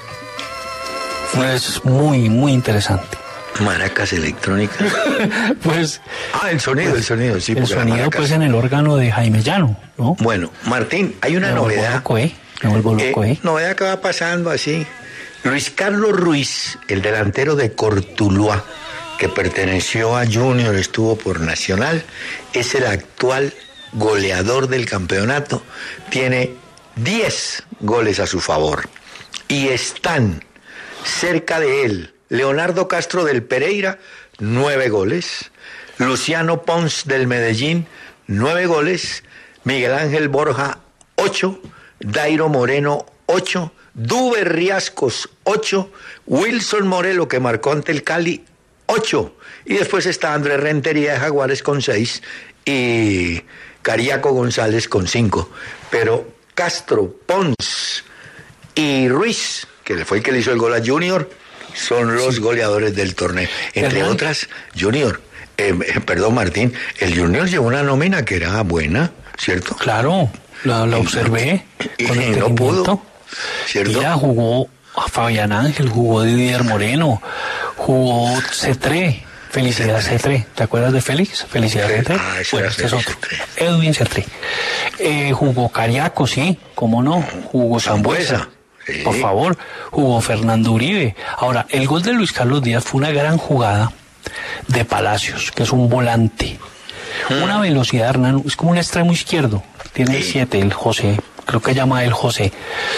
Es muy, muy interesante. Maracas electrónicas. Pues El sonido, sí. el porque las sonido maracas- pues en el órgano de Jaime Llano, ¿no? Bueno, Martín, hay una Me vuelvo novedad. loco, ¿eh? Me vuelvo loco, ¿eh? Novedad que va pasando así. Luis Carlos Ruiz, el delantero de Cortuluá, que perteneció a Junior, estuvo por Nacional, es el actual goleador del campeonato. Tiene 10 goles a su favor. Y están cerca de él Leonardo Castro del Pereira, 9 goles. Luciano Pons del Medellín, 9 goles. Miguel Ángel Borja, 8. Dairo Moreno, 8. Duber Riascos, 8. Wilson Morelo, que marcó ante el Cali, 8. Y después está Andrés Rentería de Jaguares con 6 y Cariaco González con 5. Pero Castro, Pons y Ruiz, que fue el que le hizo el gol a Junior, son los goleadores del torneo. Entre ¿Verdad? otras, Junior, perdón Martín, el Junior llevó una nómina que era buena, ¿cierto? Claro, la observé con Y no pudo, detenimiento. ¿cierto? Mira, jugó a Fabián Ángel, jugó Didier Moreno, jugó Cetré, Felicidad Cetré. ¿Te acuerdas de Félix? Felicidad Cetré. Ah, ese Bueno, era este es Félix otro. Cetré. Edwin Cetré. Jugó Cariaco, sí, cómo no. Jugó Sambuesa. Sambuesa, sí. Por favor, jugó Fernando Uribe. Ahora, el gol de Luis Carlos Díaz fue una gran jugada de Palacios, que es un volante. Una velocidad, Hernán, es como un extremo izquierdo. Tiene Sí. 7, el José. Creo que llama el José.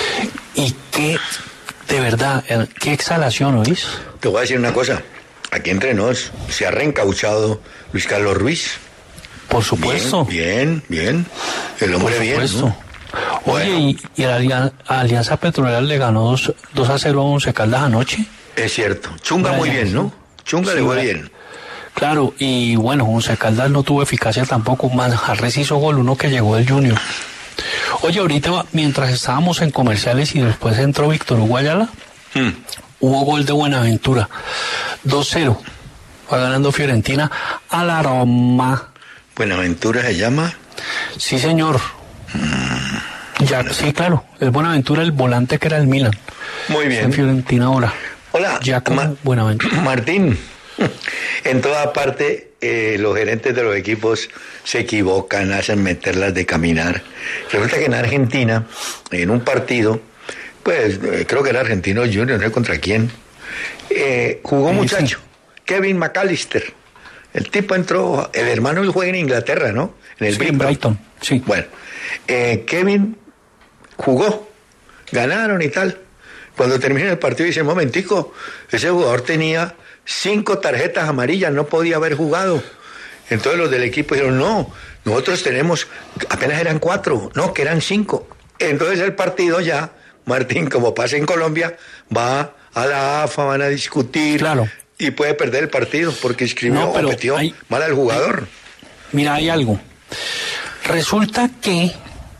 Y qué, de verdad, qué exhalación, ¿oís? Te voy a decir una cosa, aquí entre nos, se ha reencauchado Luis Carlos Ruiz. Por supuesto. Bien. El hombre Por bien, supuesto. ¿no? Oye, Bueno. y la Alianza Petrolera le ganó 2-0 a Once Caldas anoche. Es cierto. Chunga muy bien, ¿no? Chunga le Sí, fue va- bien. Claro, y bueno, Once Caldas no tuvo eficacia tampoco. Manjarres hizo gol, uno que llegó del Junior. Oye, ahorita, mientras estábamos en comerciales y después entró Víctor Hugo Ayala, hubo gol de Buenaventura. 2-0. Va ganando Fiorentina a la Roma. Buenaventura se llama. Sí, señor. Ya, sí, claro. El Buenaventura, el volante que era el Milan. Muy Está bien. en Fiorentina ahora. Hola, Ya como Buenaventura. Martín. En toda parte los gerentes de los equipos se equivocan, hacen meterlas de caminar. Resulta que en Argentina, en un partido, pues creo que era Argentino Junior, no sé contra quién, jugó un Sí, muchacho, Kevin McAllister. El tipo entró, el hermano él juega en Inglaterra, ¿no? En el Sí, en Brighton, sí. Bueno, Kevin jugó, ganaron y tal. Cuando termina el partido dice, momentico, ese jugador tenía 5 tarjetas amarillas, no podía haber jugado. Entonces los del equipo dijeron, no, nosotros tenemos, apenas eran 4, no, que eran 5. Entonces el partido ya, Martín, como pasa en Colombia, va a la AFA, van a discutir. Claro. Y puede perder el partido porque escribió No, pero o metió hay- mal al jugador. Mira, hay algo. Resulta que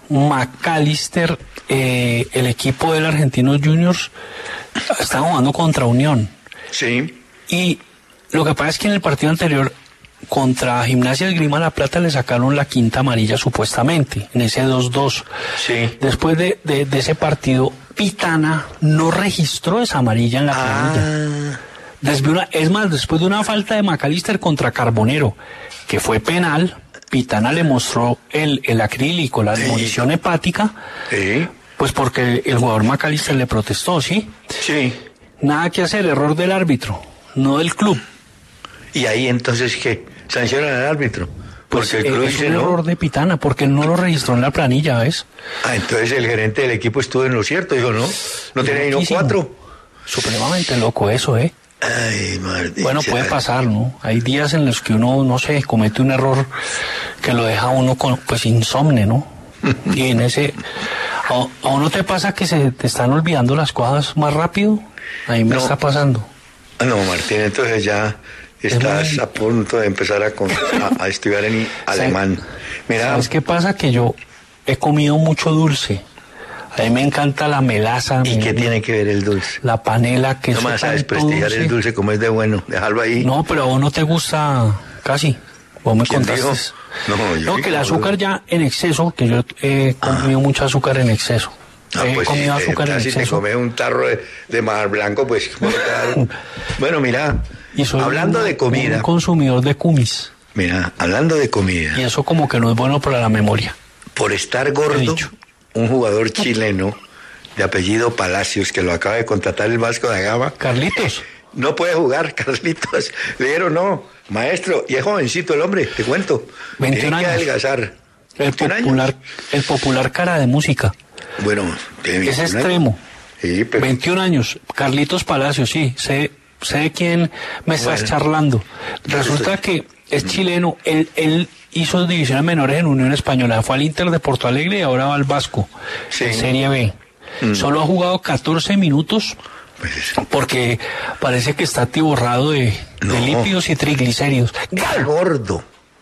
McAllister, el equipo del Argentinos Juniors, está jugando contra Unión. Sí. Y lo que pasa es que en el partido anterior, contra Gimnasia de Esgrima La Plata, le sacaron la quinta amarilla supuestamente, en ese 2-2. Sí. Después de ese partido, Pitana no registró esa amarilla en la planilla. Después de una falta de McAllister contra Carbonero, que fue penal, Pitana le mostró el acrílico, la demolición hepática, Sí. pues porque el jugador McAllister le protestó, ¿sí? Sí. Nada que hacer, error del árbitro, no del club. Y ahí entonces, ¿qué? Sancionan al árbitro. Pues Porque el club es dice un no. error de Pitana, porque él no lo registró en la planilla, ¿ves? Entonces el gerente del equipo estuvo en lo cierto, dijo, no tenía ni Loquísimo. 4. Supremamente loco eso, ¿eh? Ay, Martín. Bueno, puede pasar, ¿no? Hay días en los que uno, no sé, comete un error que lo deja a uno pues insomne, ¿no? Y en ese... ¿A uno te pasa que se te están olvidando las cosas más rápido? A mí me No. está pasando. No, Martín, entonces ya estás a punto de empezar a estudiar en alemán. Mira, ¿sabes qué pasa? Que yo he comido mucho dulce. A mí me encanta la melaza. ¿y qué tiene que ver el dulce? La panela, que No me vas a desprestigiar el dulce como es de bueno, déjalo ahí. No, pero a vos no te gusta casi. Vos me ¿Quién contaste. dijo? No, Que el azúcar ya en exceso, que yo he comido mucho azúcar en exceso. No, he pues comido azúcar en si te exceso. comes un tarro de mar blanco, pues... ¿cómo te va a- Bueno, mira, Y soy hablando de comida, un consumidor de kumis. mira, hablando de comida, Y eso como que no es bueno para la memoria. por estar He gordo, dicho. un jugador chileno de apellido Palacios, que lo acaba de contratar el Vasco da Gama, Carlitos. no puede jugar, Carlitos. Le dijeron, no, maestro, y es jovencito el hombre, te cuento. 21 Tiene que años. adelgazar. El 21 años. popular cara de música. Bueno, tiene Es 21 años. extremo. Sí, pero... 21 años. Carlitos Palacios, sí. Sé de quién me estás Bueno. charlando. Resulta que es chileno. Él hizo divisiones menores en Unión Española. Fue al Inter de Porto Alegre y ahora va al Vasco. Sí. En Serie B. Solo ha jugado 14 minutos Pues es- porque parece que está atiborrado de No. lípidos y triglicéridos. ¡Qué gordo!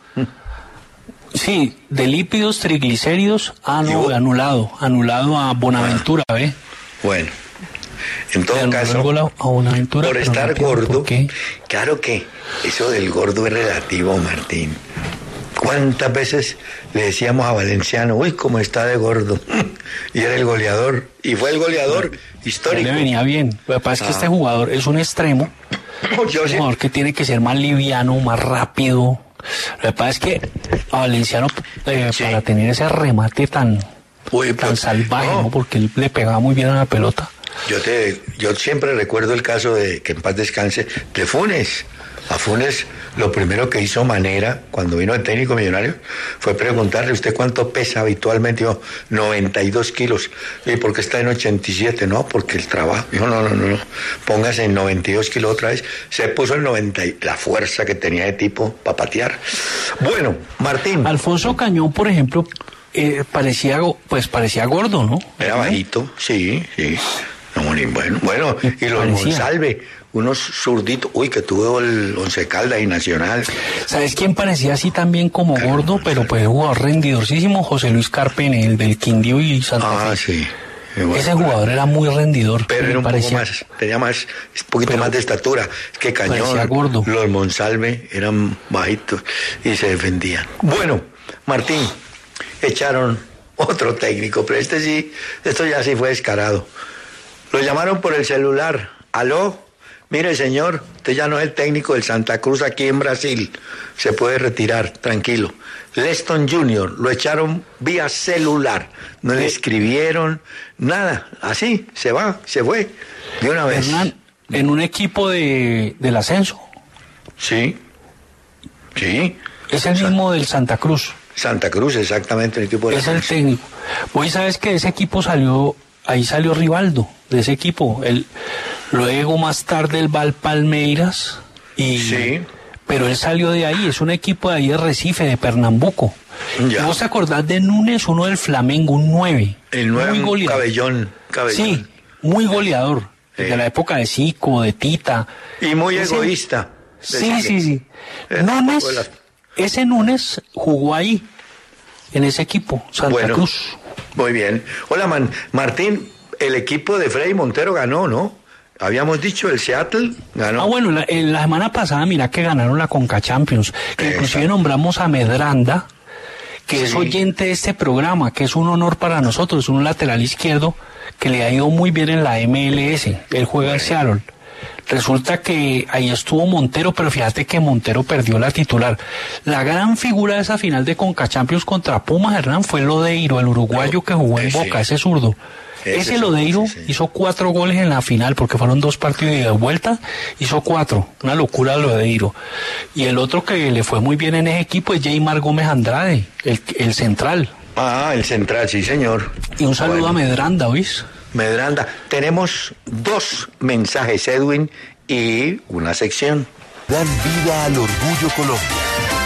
Sí, de lípidos, triglicéridos. Ah, no, Yo- anulado a Bonaventura, ¿ve? Bueno, en todo Le anuló caso, el gol a Bonaventura, por pero no estar entiendo gordo, por qué. claro que eso del gordo es relativo, Martín. ¿Cuántas veces le decíamos a Valenciano, uy, cómo está de gordo? Y era el goleador, y fue el goleador histórico. Le venía bien. Lo que pasa es que este jugador es un extremo, Yo un sí. jugador que tiene que ser más liviano, más rápido. Lo que pasa es que a Valenciano, Sí. para tener ese remate tan Uy, tan pues, salvaje, no. ¿no? Porque él le pegaba muy bien a la pelota. Yo siempre recuerdo el caso de, que en paz descanse, de Funes. A Funes, lo primero que hizo Manera, cuando vino el técnico millonario, fue preguntarle, ¿usted cuánto pesa habitualmente? Dijo, 92 kilos. ¿Y por qué está en 87? No, porque el trabajo. Dijo, no, póngase en 92 kilos otra vez. Se puso en 90, la fuerza que tenía de tipo para patear. Bueno, Martín, Alfonso Cañón, por ejemplo, parecía gordo, ¿no? era bajito, sí. No, bueno, y los Parecía. Monsalve, unos zurditos, uy, que tuvo el Once Caldas y Nacional. ¿Sabes quién parecía así también como gordo, pero pues jugador rendidorcísimo? José Luis Carpene, el del Quindío y Santa Fe. Sí. Bueno, Ese jugador era muy rendidor. pero me era un poco parecía. más, tenía un poquito Pero más de estatura. Es que parecía Cañón, gordo. los Monsalve eran bajitos y se defendían. Bueno, Martín, echaron otro técnico, pero esto ya sí fue descarado. Lo llamaron por el celular. Aló, mire señor, usted ya no es el técnico del Santa Cruz aquí en Brasil. Se puede retirar, tranquilo. Leston Jr. lo echaron vía celular. No le escribieron nada. Así, se fue. De una vez. Hernán, en un equipo del ascenso. Sí. Es el mismo del Santa Cruz. Santa Cruz, exactamente, el equipo de la Es el Cruz. técnico. Hoy sabes que ese equipo ahí salió Rivaldo, de ese equipo. Luego más tarde el Val Palmeiras. Sí. Pero él salió de ahí, es un equipo de ahí de Recife, de Pernambuco. Ya. ¿Y vos te acordás de Núñez, uno del Flamengo, un 9? El muy nuevo goleador. Cabellón. Sí, muy goleador. Sí. De la época de Zico, de Tita. Y muy Ese- egoísta. Sí. Es Núñez, un poco ese Núñez jugó ahí, en ese equipo, Santa Bueno. Cruz. Muy bien. Hola, Martín, el equipo de Freddy Montero ganó, ¿no? Habíamos dicho, el Seattle ganó. Bueno, la semana pasada, mira que ganaron la Conca Champions, que inclusive Exacto. nombramos a Medranda, que es Sí. oyente de este programa, que es un honor para nosotros, es un lateral izquierdo que le ha ido muy bien en la MLS, él juega en Seattle. Resulta que ahí estuvo Montero, pero fíjate que Montero perdió la titular. La gran figura de esa final de Conca Champions contra Pumas, Hernán, fue Lodeiro, el uruguayo que jugó en ese. Boca, ese zurdo. Ese Ese sí, Lodeiro sí. hizo 4 goles en la final, porque fueron 2 partidos de vuelta, hizo 4, una locura Lodeiro. Y el otro que le fue muy bien en ese equipo es Jaymar Gómez Andrade, el central. Ah, el central, sí, señor. Y un saludo Bueno. a Medranda, ¿oís? Medranda, tenemos 2 mensajes, Edwin, y una sección. Dan vida al orgullo Colombia.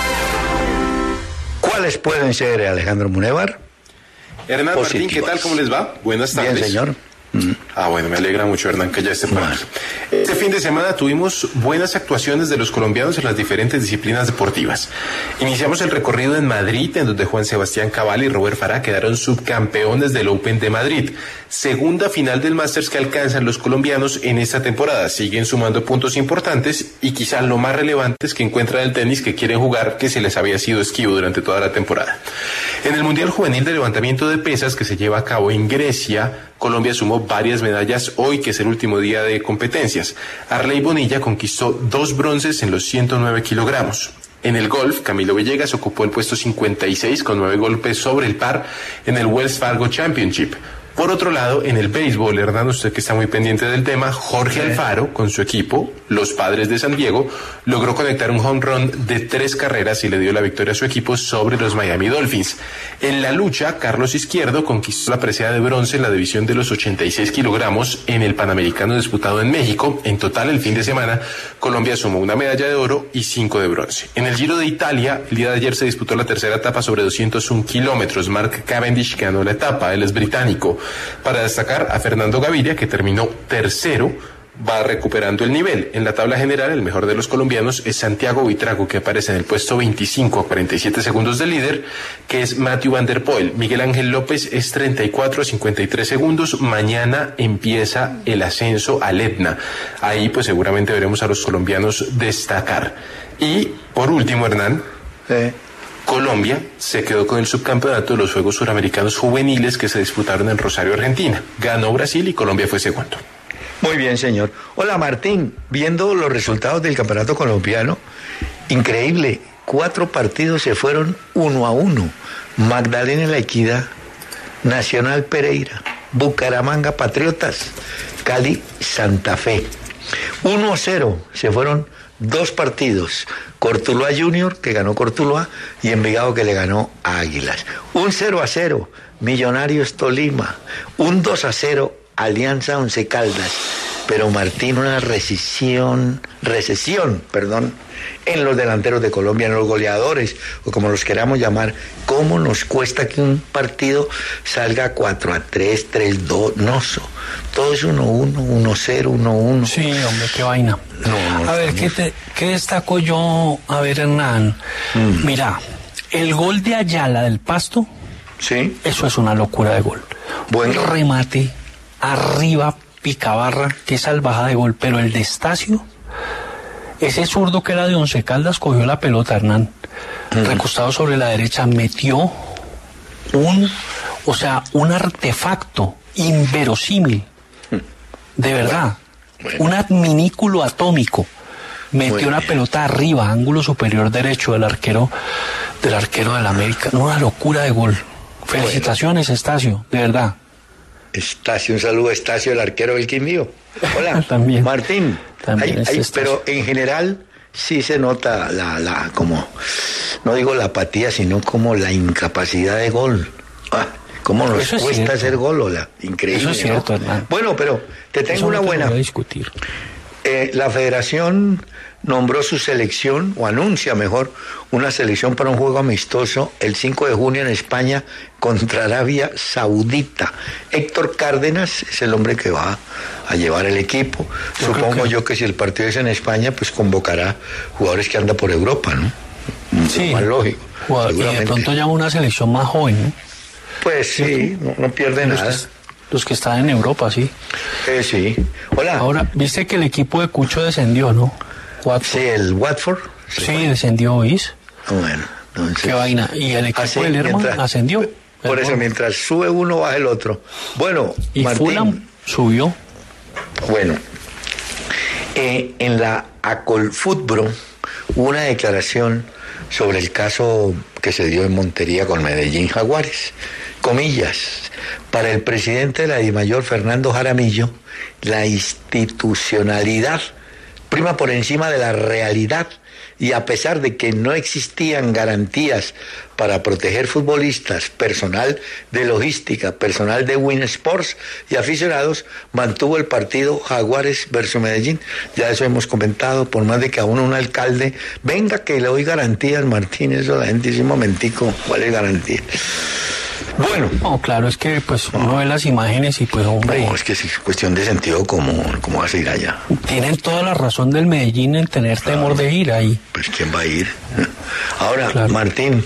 ¿Cuáles pueden ser, Alejandro Munevar? Hernán Martín, ¿qué Positivas. tal? ¿Cómo les va? Buenas tardes. Bien, señor. Bueno, me alegra mucho, Hernán, que ya esté por aquí. Este fin de semana tuvimos buenas actuaciones de los colombianos en las diferentes disciplinas deportivas. Iniciamos el recorrido en Madrid, en donde Juan Sebastián Cabal y Robert Farah quedaron subcampeones del Open de Madrid. Segunda final del Masters que alcanzan los colombianos en esta temporada. Siguen sumando puntos importantes y quizás lo más relevante es que encuentran el tenis que quieren jugar, que se les había sido esquivo durante toda la temporada. En el Mundial Juvenil de Levantamiento de Pesas que se lleva a cabo en Grecia, Colombia sumó varias medallas hoy, que es el último día de competencias. Arley Bonilla conquistó 2 bronces en los 109 kilogramos. En el golf, Camilo Villegas ocupó el puesto 56 con 9 golpes sobre el par en el Wells Fargo Championship. Por otro lado, en el béisbol, Hernán, usted que está muy pendiente del tema, Jorge Alfaro, con su equipo, los Padres de San Diego, logró conectar un home run de 3 carreras y le dio la victoria a su equipo sobre los Miami Dolphins. En la lucha, Carlos Izquierdo conquistó la presea de bronce en la división de los 86 kilogramos en el Panamericano disputado en México. En total, el fin de semana, Colombia sumó una medalla de oro y 5 de bronce. En el Giro de Italia, el día de ayer se disputó la tercera etapa sobre 201 kilómetros. Mark Cavendish ganó la etapa, él es británico. Para destacar a Fernando Gaviria, que terminó tercero, va recuperando el nivel. En la tabla general, el mejor de los colombianos es Santiago Buitrago, que aparece en el puesto 25 a 47 segundos del líder, que es Matthew Van Der Poel. Miguel Ángel López es 34 a 53 segundos. Mañana empieza el ascenso al Etna. Ahí pues seguramente veremos a los colombianos destacar. Y por último, Hernán, Colombia se quedó con el subcampeonato de los Juegos Suramericanos Juveniles que se disputaron en Rosario, Argentina. Ganó Brasil y Colombia fue segundo. Muy bien, señor. Hola, Martín. Viendo los resultados del campeonato colombiano, increíble. 4 partidos se fueron 1-1. Magdalena La Equidad, Nacional Pereira, Bucaramanga Patriotas, Cali Santa Fe. 1-0 se fueron 2 partidos. Cortuluá Junior, que ganó Cortuluá, y Envigado, que le ganó a Águilas. 0-0, Millonarios Tolima. 2-0, Alianza Once Caldas. Pero Martín, una recesión, en los delanteros de Colombia, en los goleadores, o como los queramos llamar. ¿Cómo nos cuesta que un partido salga 4-3, 3-2? No, todo es 1-1, 1-0, 1-1. Sí, hombre, qué vaina. No, a ver, ¿qué destaco yo? A ver, Hernán. Mira, el gol de Ayala del Pasto, sí, eso es una locura de gol. Bueno. El remate, arriba, picabarra, qué salvajada de gol. Pero el de Estacio, ese zurdo que era de Once Caldas, cogió la pelota, Hernán, recostado sobre la derecha, metió un artefacto inverosímil, de verdad, un adminículo atómico. Metió una pelota arriba, ángulo superior derecho del arquero del América. Una locura de gol. Felicitaciones, Estacio, de verdad. Estacio, un saludo a Estacio, el arquero del Quindío. Hola, también. Martín. También pero en general sí se nota como, no digo la apatía, sino como la incapacidad de gol. Cómo nos cuesta hacer gol, Ola. Increíble. Eso es cierto, ¿no? hermano. Bueno, pero te tengo una buena. Voy a discutir. La federación nombró su selección, o anuncia mejor, una selección para un juego amistoso el 5 de junio en España contra Arabia Saudita. Héctor Cárdenas es el hombre que va a llevar el equipo. Supongo yo que si el partido es en España, pues convocará jugadores que andan por Europa, ¿no? Sí. Más lógico. Y de pronto llama una selección más joven, ¿no? Pues sí, no pierde nada. Los que están en Europa, sí. Sí. Hola. Ahora, viste que el equipo de Cucho descendió, ¿no? Watford. Sí, el Watford. Sí, descendió, ¿oís? Bueno, entonces... Qué vaina. Y el equipo del Lerma ascendió. Por eso, mientras sube uno, baja el otro. Bueno, y Martín, Fulham subió. Bueno, en la Acolfutbro hubo una declaración sobre el caso que se dio en Montería con Medellín Jaguares. Comillas, para el presidente de la DIMAYOR, Fernando Jaramillo, la institucionalidad prima por encima de la realidad, y a pesar de que no existían garantías para proteger futbolistas, personal de logística, personal de Win Sports y aficionados, mantuvo el partido Jaguares versus Medellín. Ya eso hemos comentado, por más de que a un alcalde, venga que le doy garantías, Martín, eso la gente dice un momentico, ¿cuál es garantía? Bueno. No, claro, es que pues uno ve las imágenes y pues hombre... No, es que es cuestión de sentido común. ¿Cómo vas a ir allá? Tienen toda la razón del Medellín en tener temor de ir ahí. Pues ¿quién va a ir? Ahora, Claro. Martín,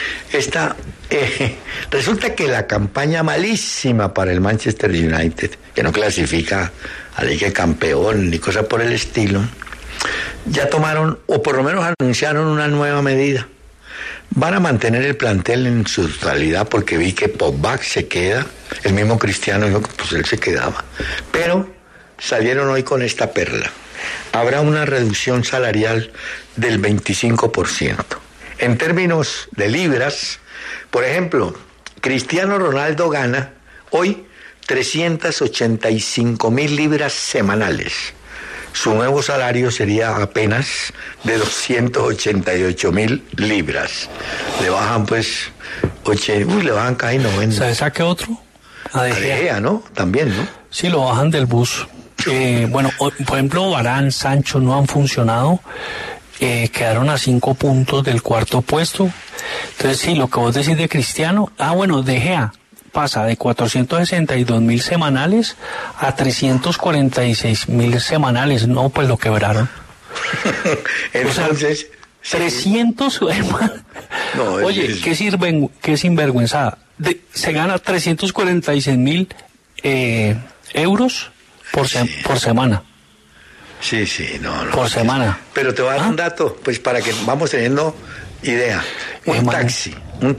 resulta que la campaña malísima para el Manchester United, que no clasifica a Liga de Campeón ni cosa por el estilo, ya tomaron, o por lo menos anunciaron una nueva medida. Van a mantener el plantel en su totalidad porque vi que Pogba se queda, el mismo Cristiano dijo que pues él se quedaba, pero salieron hoy con esta perla. Habrá una reducción salarial del 25%. En términos de libras, por ejemplo, Cristiano Ronaldo gana hoy 385.000 libras semanales. Su nuevo salario sería apenas de 288.000 libras. Le bajan pues, le bajan casi 90. ¿Sabes a qué otro? A De A De Gea. Gea, ¿no? También, ¿no? Sí, lo bajan del bus. Bueno, por ejemplo, Varane, Sancho no han funcionado. Quedaron a 5 puntos del cuarto puesto. Entonces, sí, lo que vos decís de Cristiano... bueno, De Gea pasa de 462.000 semanales a 346.000 semanales. No, pues lo quebraron. Entonces... 300... No, Oye, qué sinvergüenzada. Se gana 346.000 euros por semana. Sí, no. Por semana. Pero te voy a dar un dato, pues para que vamos teniendo idea. Un taxi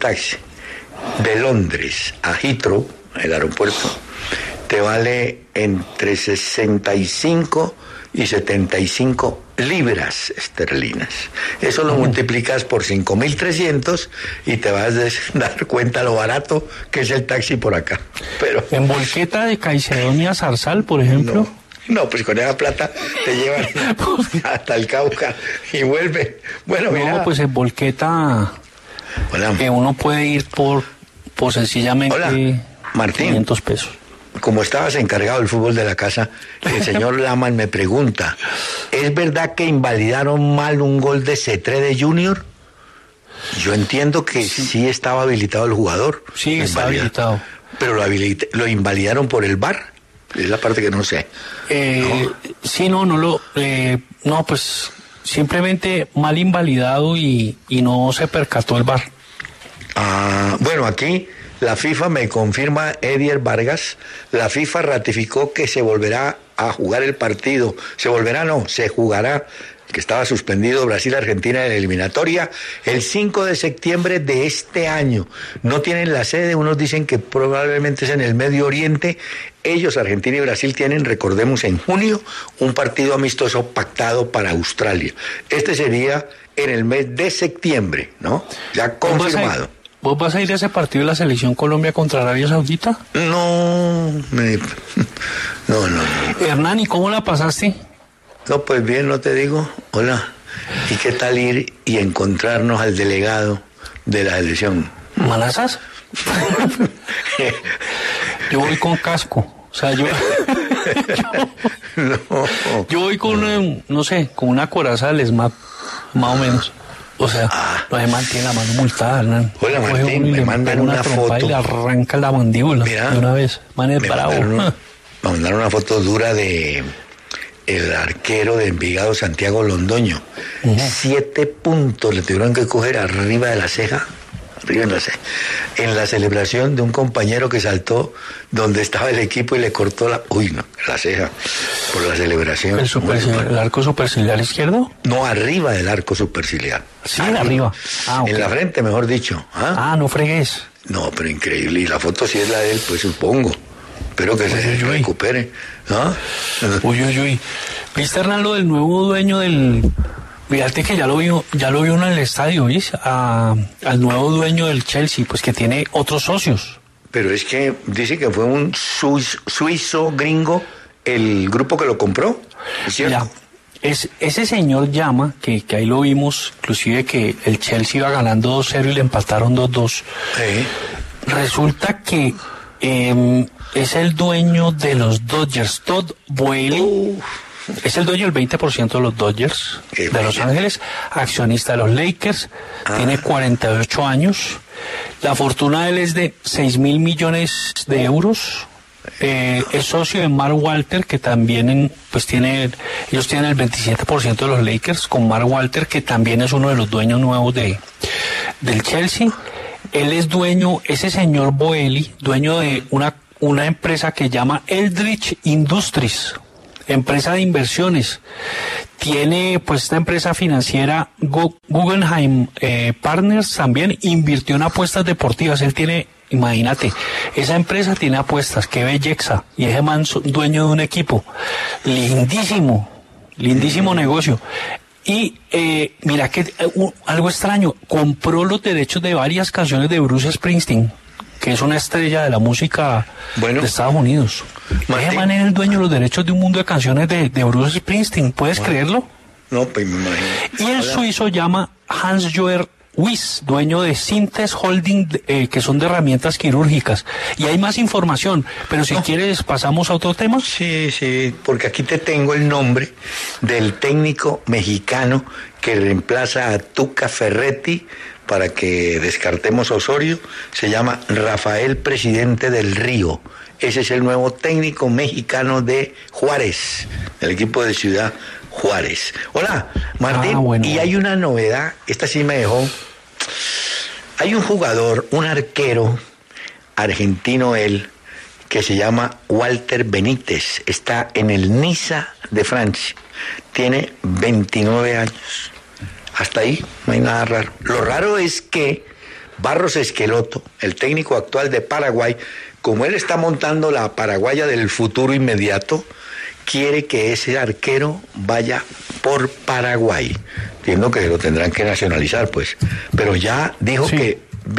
de Londres a Heathrow, el aeropuerto, te vale entre 65 y 75 libras esterlinas. Eso lo multiplicas por 5.300 y te vas a dar cuenta lo barato que es el taxi por acá. Pero En Volqueta de Caicedo y a Zarzal, por ejemplo. no, pues con esa plata te llevan hasta el Cauca y vuelve. Bueno, mira. No, pues en Volqueta Hola. que uno puede ir por sencillamente Hola, Martín. 500 pesos. Como estabas encargado del fútbol de la casa, el señor Laman me pregunta, ¿es verdad que invalidaron mal un gol de Cetré de Junior? Yo entiendo que sí estaba habilitado el jugador. Sí, está habilitado. Pero lo invalidaron por el VAR. Es la parte que no sé. Sí, no, pues simplemente mal invalidado y no se percató el VAR. Bueno, aquí la FIFA me confirma, Edier Vargas, la FIFA ratificó que se volverá a jugar el partido. Se jugará, que estaba suspendido Brasil-Argentina en la eliminatoria, el 5 de septiembre de este año. No tienen la sede, unos dicen que probablemente es en el Medio Oriente. Ellos, Argentina y Brasil, tienen, recordemos, en junio, un partido amistoso pactado para Australia. Este sería en el mes de septiembre, ¿no? Ya confirmado. ¿Vos vas a ir a ese partido de la selección Colombia contra Arabia Saudita? No. Hernán, ¿y cómo la pasaste? No, pues bien, no te digo. Hola. ¿Y qué tal ir y encontrarnos al delegado de la selección? ¿Malazas? Yo voy con casco. O sea, yo voy con, no sé, con una coraza del SMAP, más o menos. O sea, los demás tienen la mano multada, Hernán. Hola, Martín, me mandan una foto. Y le arranca la mandíbula. Mira, de una vez. Man es bravo. Me mandaron una foto dura de el arquero de Envigado, Santiago Londoño. 7 puntos le tuvieron que coger arriba de la ceja. En la celebración de un compañero que saltó donde estaba el equipo y le cortó la ceja por la celebración. ¿El arco superciliar izquierdo? No, arriba del arco superciliar. Sí, arriba. En la frente, mejor dicho. No fregues. No, pero increíble. Y la foto si es la de él, pues supongo. Espero que se recupere. Uy. ¿Viste, Hernán, lo del nuevo dueño del... Fíjate que ya lo vio uno en el estadio, ¿viste? Al nuevo dueño del Chelsea, pues que tiene otros socios. Pero es que dice que fue un suizo gringo el grupo que lo compró, ¿es cierto? Ese señor llama, que ahí lo vimos, inclusive que el Chelsea iba ganando 2-0 y le empataron 2-2. Sí. Resulta que es el dueño de los Dodgers, Todd Boehly. Es el dueño del 20% de los Dodgers de Los Ángeles, accionista de los Lakers, tiene 48 años, La fortuna de él es de 6.000 millones de euros. Es socio de Mark Walter, que también ellos tienen el 27% de los Lakers, con Mark Walter, que también es uno de los dueños nuevos del Chelsea. Él es dueño, ese señor Boehly, dueño de una empresa que llama Eldridge Industries, empresa de inversiones. Tiene pues esta empresa financiera Guggenheim Partners, también invirtió en apuestas deportivas. Él tiene, imagínate, esa empresa tiene apuestas, qué belleza, y ese man dueño de un equipo. Lindísimo negocio. Y mira que algo extraño, compró los derechos de varias canciones de Bruce Springsteen, que es una estrella de la música de Estados Unidos. Ese man es el dueño de los derechos de un mundo de canciones de Bruce Springsteen, ¿puedes creerlo? No, pues me imagino. Y el suizo llama Hans-Joer Wyss, dueño de Synthes Holding, que son de herramientas quirúrgicas. Y hay más información, pero si quieres pasamos a otro tema. Sí, porque aquí te tengo el nombre del técnico mexicano que reemplaza a Tuca Ferretti para que descartemos a Osorio. Se llama Rafael Presidente del Río. Ese es el nuevo técnico mexicano de Juárez, del equipo de Ciudad Juárez. Hola, Martín, bueno. Y hay una novedad, esta sí me dejó. Hay un jugador, un arquero argentino él, que se llama Walter Benítez, está en el Niza de Francia, tiene 29 años. Hasta ahí no hay nada raro. Lo raro es que Barros Esqueloto, el técnico actual de Paraguay, como él está montando la paraguaya del futuro inmediato, quiere que ese arquero vaya por Paraguay. Entiendo que lo tendrán que nacionalizar, pues. Pero ya dijo que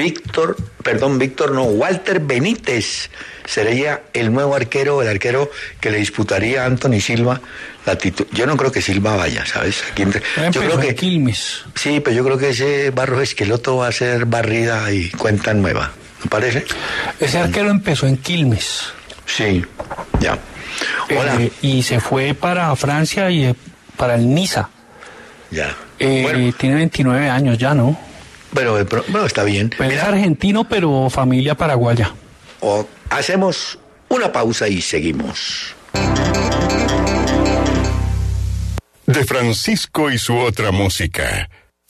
Walter Benítez sería el nuevo arquero, el arquero que le disputaría a Anthony Silva la Yo no creo que Silva vaya, ¿sabes? Yo creo que Quilmes. Sí, pero yo creo que ese Barros Esqueloto va a ser barrida y cuenta nueva, ¿no parece? Ese arquero empezó en Quilmes. Sí, ya. Hola. Y se fue para Francia y para el Niza. Ya. Tiene 29 años ya, ¿no? Pero está bien. Pues es argentino, pero familia paraguaya. Hacemos una pausa y seguimos. De Francisco y su otra música.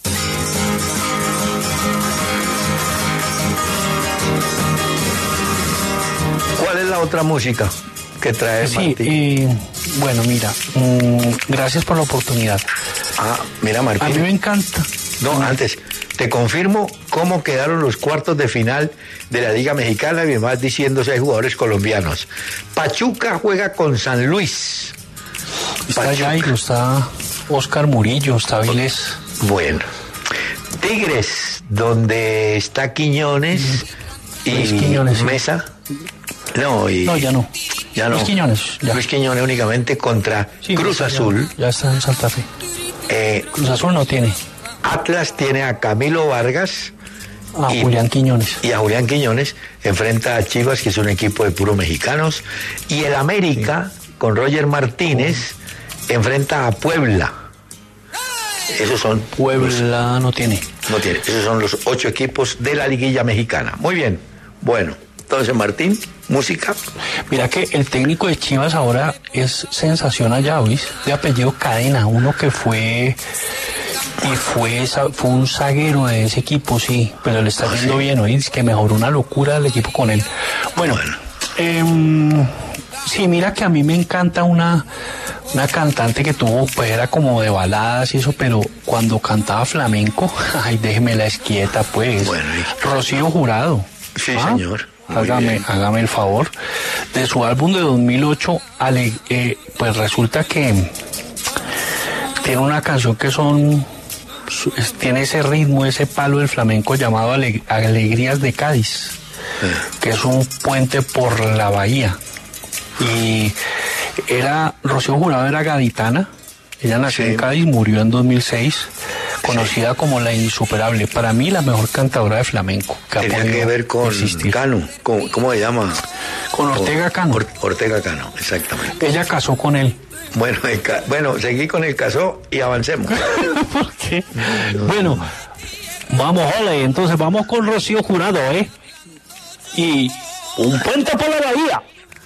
¿Cuál es la otra música que trae Martín? Bueno, mira, gracias por la oportunidad. Mira, Martín. A mí me encanta. No, antes, te confirmo cómo quedaron los cuartos de final de la Liga Mexicana y además diciéndose hay jugadores colombianos. Pachuca juega con San Luis. Está Jairo, está Oscar Murillo, está Vilés. Bueno. Tigres, donde está Quiñones y Quiñones, Mesa. No, ya no. Luis Quiñones. Ya. Luis Quiñones únicamente contra Cruz Azul. Ya está en Santa Fe. Cruz Azul no tiene. Atlas tiene a Camilo Vargas. Julián Quiñones. Y a Julián Quiñones enfrenta a Chivas, que es un equipo de puros mexicanos. Y el América, con Roger Martínez, enfrenta a Puebla. Esos son... Puebla no tiene. No tiene. Esos son los 8 equipos de la liguilla mexicana. Muy bien. Bueno, entonces, Martín, música. Mira que el técnico de Chivas ahora es sensación allá, ¿oís? De apellido Cadena, uno que fue un zaguero de ese equipo, sí, pero le está yendo bien, ¿oís? Que mejoró una locura el equipo con él. Bueno. Sí, mira que a mí me encanta una cantante que tuvo, pues era como de baladas y eso, pero cuando cantaba flamenco, ay, déjemela quieta, pues. Bueno, Rocío Jurado. Sí, señor. Hágame el favor. De su álbum de 2008, pues resulta que tiene una canción que tiene ese ritmo, ese palo del flamenco llamado Alegrías de Cádiz, que es un puente por la bahía. Y Rocío Jurado era gaditana, ella nació en Cádiz, murió en 2006, conocida como la insuperable, para mí la mejor cantadora de flamenco que tenía que ver con Cano, ¿cómo se llama? Con Ortega Cano. Ortega Cano, exactamente. Ella casó con él. Bueno, seguí con el casó y avancemos. ¿Por qué? Bueno, Vamos, ole, entonces vamos con Rocío Jurado, ¿eh? Y un puente por la bahía.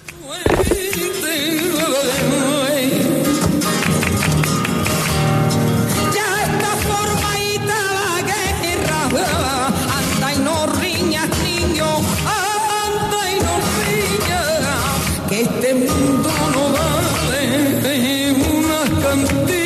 Ya está formadita la guerra, anda y no riñas, niño, anda y no riñas, que este mundo no vale una cantina.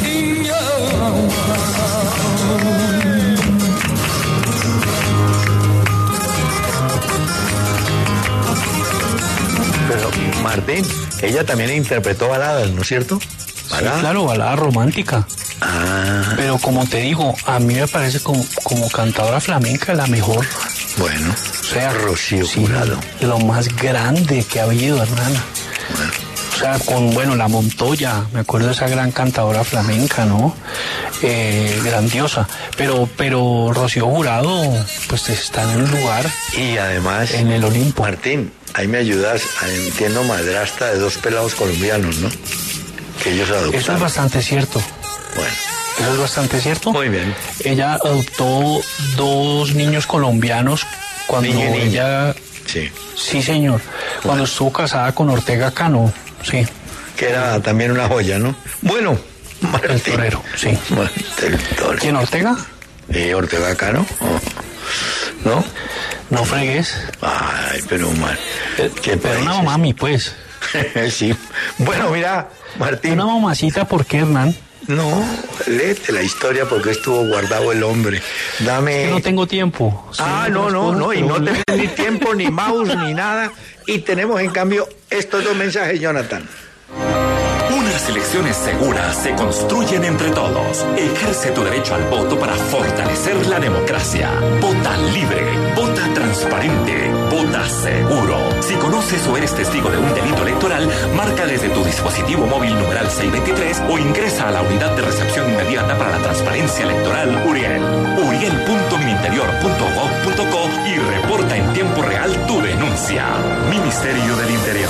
Pero Martín, ella también interpretó baladas, ¿no es cierto? ¿Balada? Sí, claro, balada romántica. Ah. Pero como te digo, a mí me parece como cantadora flamenca la mejor. Bueno, o sea, Rocío Jurado. Lo más grande que ha habido, hermana. Bueno. O sea, con, la Montoya, me acuerdo de esa gran cantadora flamenca, ¿no? Grandiosa. Pero Rocío Jurado, pues está en un lugar. Y además, en el Olimpo. Martín, ahí me ayudas, entiendo, madrastra de 2 pelados colombianos, ¿no? Que ellos adoptaron. Eso es bastante cierto. Bueno. Eso es bastante cierto. Muy bien. Ella adoptó 2 niños colombianos cuando ella... Sí. Sí, señor. Cuando estuvo casada con Ortega Cano, sí. Que era también una joya, ¿no? Bueno, Martín. El torero, sí. El torero. ¿Quién, Ortega? Ortega Cano. ¿No? No fregues. Ay, pero mal. Pero una mami, pues. Sí. Bueno, mira, Martín. Una mamacita, ¿por qué, Hernán? No, léete la historia porque estuvo guardado el hombre. Dame... Es que no tengo tiempo. Sí, no, y no tenemos ni tiempo, ni mouse, ni nada. Y tenemos, en cambio, estos 2 mensajes, Jonathan. Unas elecciones seguras se construyen entre todos. Ejerce tu derecho al voto para fortalecer la democracia. Vota libre, vota transparente, vota seguro. Si conoces o eres testigo de un delito electoral, marca desde tu dispositivo móvil numeral 623 o ingresa a la unidad de recepción inmediata para la transparencia electoral Uriel. uriel.ministerio.gov.co y reporta en tiempo real tu denuncia. Ministerio del Interior.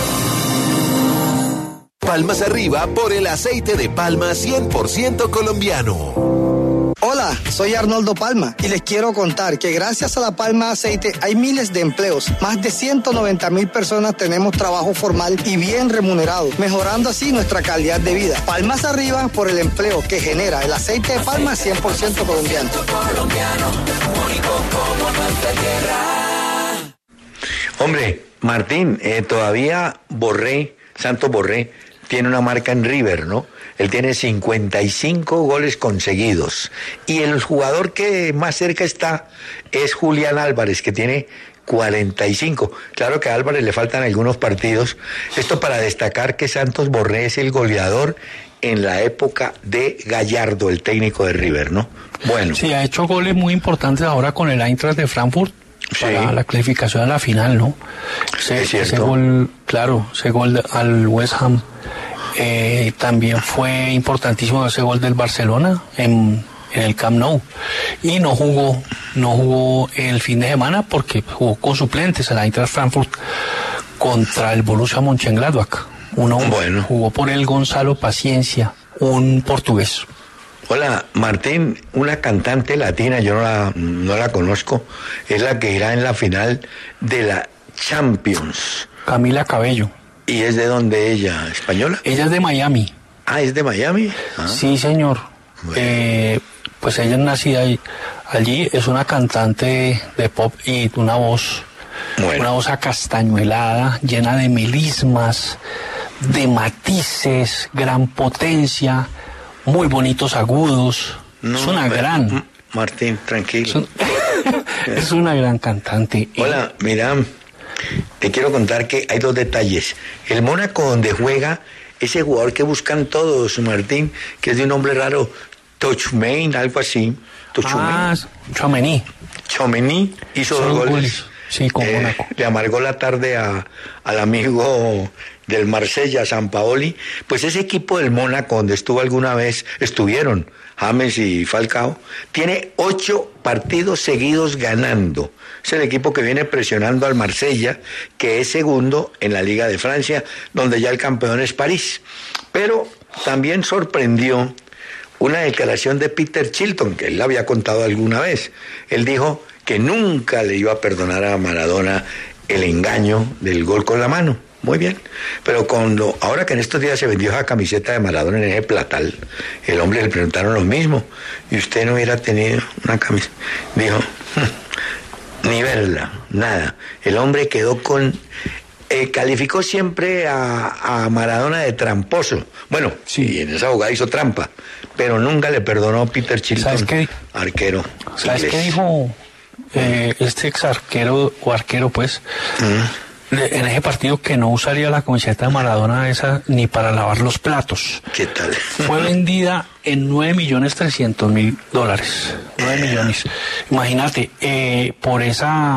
Palmas arriba por el aceite de palma 100% colombiano. Hola, soy Arnoldo Palma y les quiero contar que gracias a la palma de aceite hay miles de empleos. Más de 190,000 personas tenemos trabajo formal y bien remunerado, mejorando así nuestra calidad de vida. Palmas arriba por el empleo que genera el aceite de palma 100% colombiano. Hombre, Martín, todavía Santos Borré, tiene una marca en River, ¿no? Él tiene 55 goles conseguidos. Y el jugador que más cerca está es Julián Álvarez, que tiene 45. Claro que a Álvarez le faltan algunos partidos. Esto para destacar que Santos Borré es el goleador en la época de Gallardo, el técnico de River, ¿no? Bueno. Sí, ha hecho goles muy importantes ahora con el Eintracht de Frankfurt. Para la clasificación a la final, ¿no? Ese gol, claro, ese gol al West Ham también fue importantísimo, ese gol del Barcelona en el Camp Nou. Y no jugó el fin de semana porque jugó con suplentes el Eintracht Frankfurt contra el Borussia Mönchengladbach. Bueno. Jugó por él Gonzalo Paciencia, un portugués. Hola, Martín, una cantante latina, yo no la conozco, es la que irá en la final de la Champions. Camila Cabello. ¿Y es de dónde ella? ¿Española? Ella es de Miami. Ah, ¿es de Miami? Ah. Sí, señor. Bueno. Pues ella es nacida allí, es una cantante de pop y una voz acastañuelada, llena de melismas, de matices, gran potencia, muy bonitos agudos. Es una gran... Martín, tranquilo. Es una gran cantante. Hola, mira, te quiero contar que hay 2 detalles. El Mónaco donde juega ese jugador que buscan todos, Martín, que es de un nombre raro, Tchouaméni, algo así. Tchouaméni hizo 2 goles. Sí, con Mónaco. Le amargó la tarde al amigo del Marsella, Sampaoli. Pues ese equipo del Mónaco, donde estuvieron James y Falcao, tiene 8 partidos seguidos ganando. Es el equipo que viene presionando al Marsella, que es segundo en la Liga de Francia, donde ya el campeón es París. Pero también sorprendió una declaración de Peter Shilton, que él la había contado alguna vez. Él dijo que nunca le iba a perdonar a Maradona el engaño del gol con la mano. Muy bien, pero ahora que en estos días se vendió esa camiseta de Maradona en ese platal, el hombre le preguntaron lo mismo, y usted no hubiera tenido una camiseta. Dijo, ni verla, nada. El hombre quedó calificó siempre a Maradona de tramposo. Bueno, sí, en esa jugada hizo trampa, pero nunca le perdonó Peter Shilton, ¿sabes qué? Arquero. ¿Sabes qué dijo este ex arquero o arquero, pues? En ese partido, que no usaría la camiseta de Maradona esa ni para lavar los platos. ¿Qué tal? Fue vendida en $9.300.000. 9 millones. Imagínate, por esa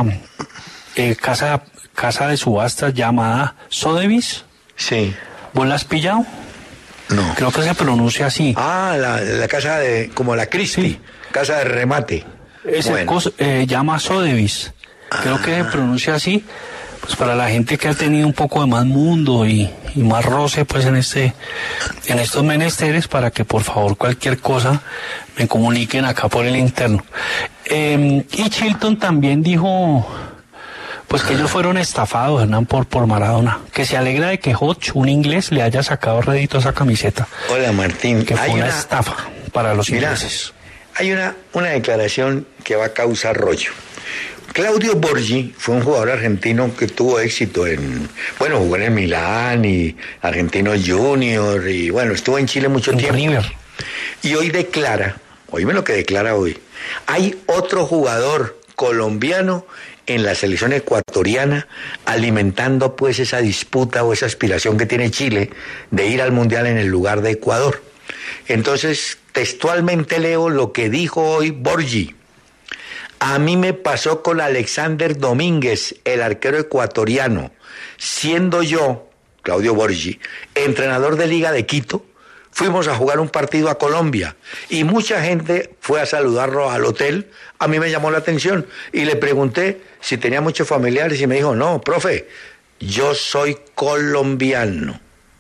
casa de subastas llamada Sotheby's. Sí. ¿Vos la has pillado? No. Creo que se pronuncia así. Ah, la casa como la Christie, sí. Casa de remate. Llama Sotheby's. Creo que se pronuncia así. Pues para la gente que ha tenido un poco de más mundo y más roce, pues en estos menesteres, para que por favor cualquier cosa me comuniquen acá por el interno. Y Shilton también dijo, pues que ellos fueron estafados, Hernán, por Maradona, que se alegra de que Hodge, un inglés, le haya sacado rédito a esa camiseta. Hola, Martín. Que fue una estafa para los ingleses. Hay una declaración que va a causar rollo. Claudio Borgi fue un jugador argentino que tuvo éxito jugó en el Milán y Argentinos Junior, y bueno, estuvo en Chile mucho tiempo. River. Y hoy declara, oíme lo que declara hoy, hay otro jugador colombiano en la selección ecuatoriana alimentando pues esa disputa o esa aspiración que tiene Chile de ir al Mundial en el lugar de Ecuador. Entonces, textualmente leo lo que dijo hoy Borgi. A mí me pasó con Alexander Domínguez, el arquero ecuatoriano. Siendo yo, Claudio Borgi, entrenador de Liga de Quito, fuimos a jugar un partido a Colombia y mucha gente fue a saludarlo al hotel. A mí me llamó la atención y le pregunté si tenía muchos familiares y me dijo, no, profe, yo soy colombiano.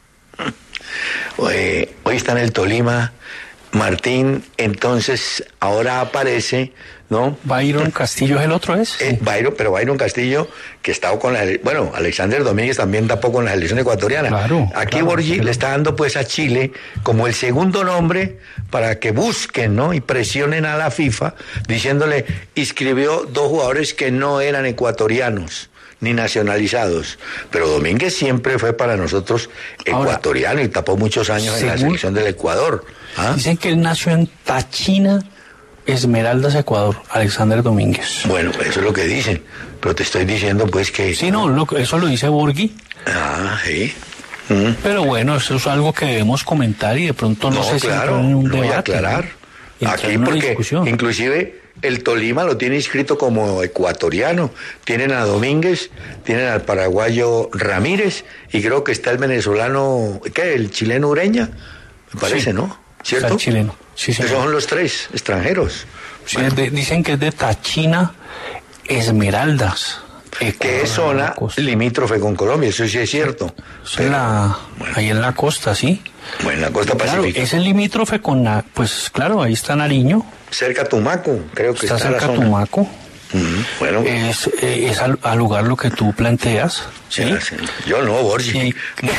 Hoy está en el Tolima Martín, entonces ahora aparece, ¿no? Byron Castillo es el otro, ¿es? Byron Castillo, que estaba con Alexander Domínguez también tapó con la selección ecuatoriana. Claro. Aquí Borgi le está dando pues a Chile como el segundo nombre para que busquen, ¿no? Y presionen a la FIFA, diciéndole, inscribió 2 jugadores que no eran ecuatorianos ni nacionalizados, pero Domínguez siempre fue para nosotros ecuatoriano. Ahora, y tapó muchos años en la selección del Ecuador. ¿Ah? Dicen que él nació en Táchira, Esmeraldas, Ecuador, Alexander Domínguez. Bueno, eso es lo que dicen, pero te estoy diciendo pues que... Sí, no, eso lo dice Borgi. Ah, sí. Pero bueno, eso es algo que debemos comentar y de pronto no sé si en un debate. Voy a aclarar. Aquí porque discusión. Inclusive el Tolima lo tiene inscrito como ecuatoriano. Tienen a Domínguez, tienen al paraguayo Ramírez y creo que está el venezolano, el chileno Ureña, me parece, sí, ¿no? ¿Cierto? El chileno. Sí, esos son los 3 extranjeros. Sí, bueno. Dicen que es de Táchira, Esmeraldas. Que es zona limítrofe con Colombia, eso sí es cierto. Ahí en la costa, ¿sí? Bueno, en la costa pacífica. Claro, es el limítrofe con pues claro, ahí está Nariño. Cerca a Tumaco, creo que está cerca a Tumaco. Bueno. Es al lugar lo que tú planteas, ¿sí? Sí. Yo no, Borgi. Sí.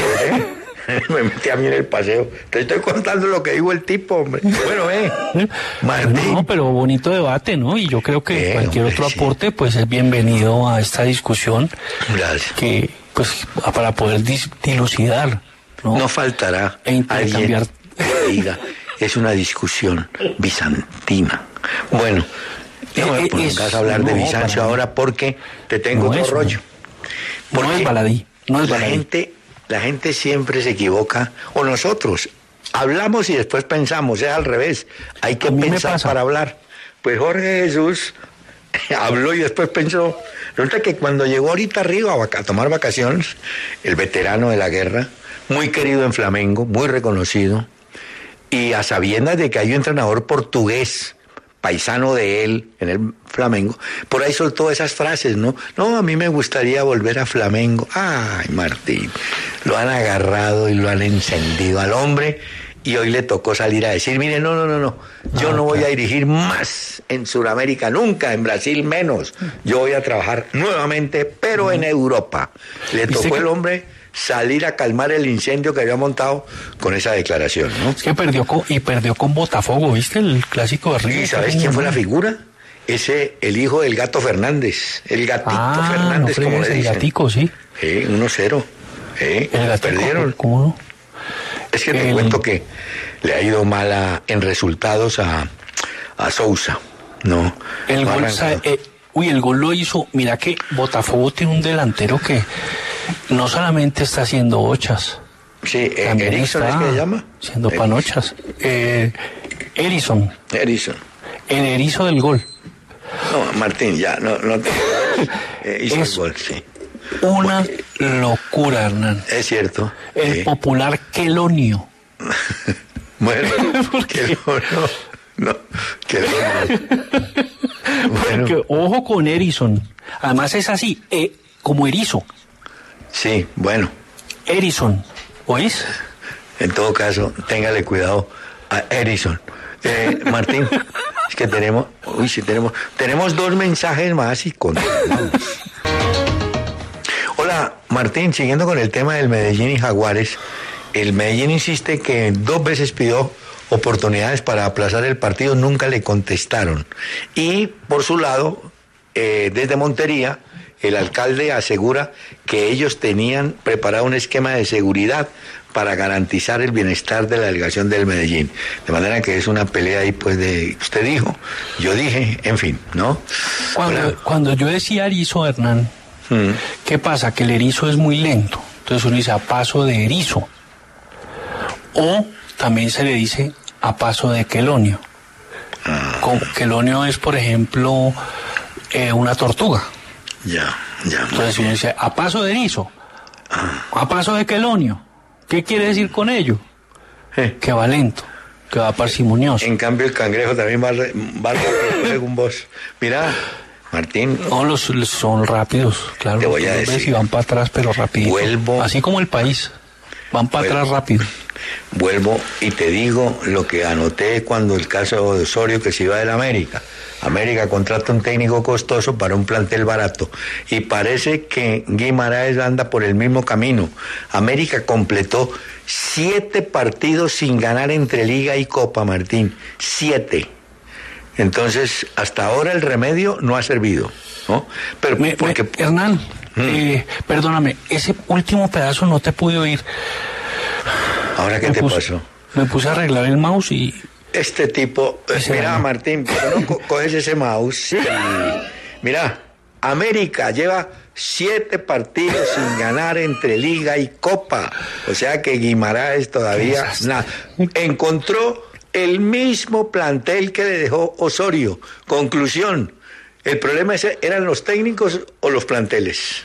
Me metí a mí en el paseo. Te estoy contando lo que dijo el tipo, hombre. Bueno, Martín. No, pero bonito debate, ¿no? Y yo creo que cualquier otro aporte, pues es bienvenido a esta discusión. Gracias. Que, pues, para poder dilucidar, ¿no? No faltará intercambiar. Alguien que diga, es una discusión bizantina. Bueno, no me pongas a hablar de Bizancio ahora porque te tengo otro rollo. No es baladí. No es baladí. La gente siempre se equivoca, o nosotros hablamos y después pensamos, es al revés, hay que pensar para hablar. Pues Jorge Jesús habló y después pensó. Resulta que cuando llegó ahorita arriba a tomar vacaciones, el veterano de la guerra, muy querido en Flamengo, muy reconocido, y a sabiendas de que hay un entrenador portugués, paisano de él en el Flamengo, por ahí soltó esas frases, ¿no? No, a mí me gustaría volver a Flamengo. Ay, Martín, lo han agarrado y lo han encendido al hombre y hoy le tocó salir a decir, mire, no, yo no voy a dirigir más en Sudamérica, nunca, en Brasil menos. Yo voy a trabajar nuevamente, pero en Europa. Le tocó el hombre salir a calmar el incendio que había montado con esa declaración, ¿no? Es que perdió con Botafogo, ¿viste? El clásico de River. ¿Y sabes quién fue la figura? El hijo del Gato Fernández, el Gatito Fernández, como le dicen. El Gatico, sí. 1-0. El Gatico, perdieron. ¿Cómo no? Es que te cuento que le ha ido mal en resultados a Sousa, ¿no? El gol, el gol lo hizo, mira que Botafogo tiene un delantero que no solamente está haciendo ochas. Sí, Erickson es que se llama. Haciendo panochas. Erickson. El erizo del gol. No, Martín, ya, no te hizo el gol, sí. Una locura, Hernán. Es cierto. El popular Quelonio. Bueno, Quelonio. No, Quelonio. Porque, ojo con Erickson. Además es así, como erizo. Sí, bueno. Erickson, ¿oís? En todo caso, téngale cuidado a Erickson. Martín, es que tenemos 2 mensajes más y continuamos. Hola, Martín, siguiendo con el tema del Medellín y Jaguares, el Medellín insiste que 2 veces pidió oportunidades para aplazar el partido, nunca le contestaron. Y por su lado, desde Montería, el alcalde asegura que ellos tenían preparado un esquema de seguridad para garantizar el bienestar de la delegación del Medellín. De manera que es una pelea ahí, pues, de usted dijo, yo dije, en fin, ¿no? Cuando yo decía erizo, Hernán, ¿qué pasa? Que el erizo es muy lento. Entonces uno dice a paso de erizo. O también se le dice a paso de quelonio. Como quelonio es, por ejemplo, una tortuga. Ya. Entonces uno dice a paso de erizo, a paso de quelonio. ¿Qué quiere decir con ello? Que va lento, que va parsimonioso. En cambio el cangrejo también va según vos. Mira, Martín. No, son rápidos, claro. Te voy a decir. Y van para atrás, pero rápido. Así como el país. Van para atrás rápido. Vuelvo y te digo lo que anoté cuando el caso de Osorio, que se iba del América. América contrata un técnico costoso para un plantel barato. Y parece que Guimaraes anda por el mismo camino. América completó 7 partidos sin ganar entre Liga y Copa, Martín. 7. Entonces, hasta ahora el remedio no ha servido, ¿no? Pero porque... Hernán, perdóname, ese último pedazo no te pude oír. ¿Ahora qué te pasó? Me puse a arreglar el mouse y... Este tipo, mira, Martín, pero no coges ese mouse. Mira, América lleva 7 partidos sin ganar entre Liga y Copa. O sea que Guimaraes todavía nada. Encontró el mismo plantel que le dejó Osorio. Conclusión, el problema eran los técnicos o los planteles.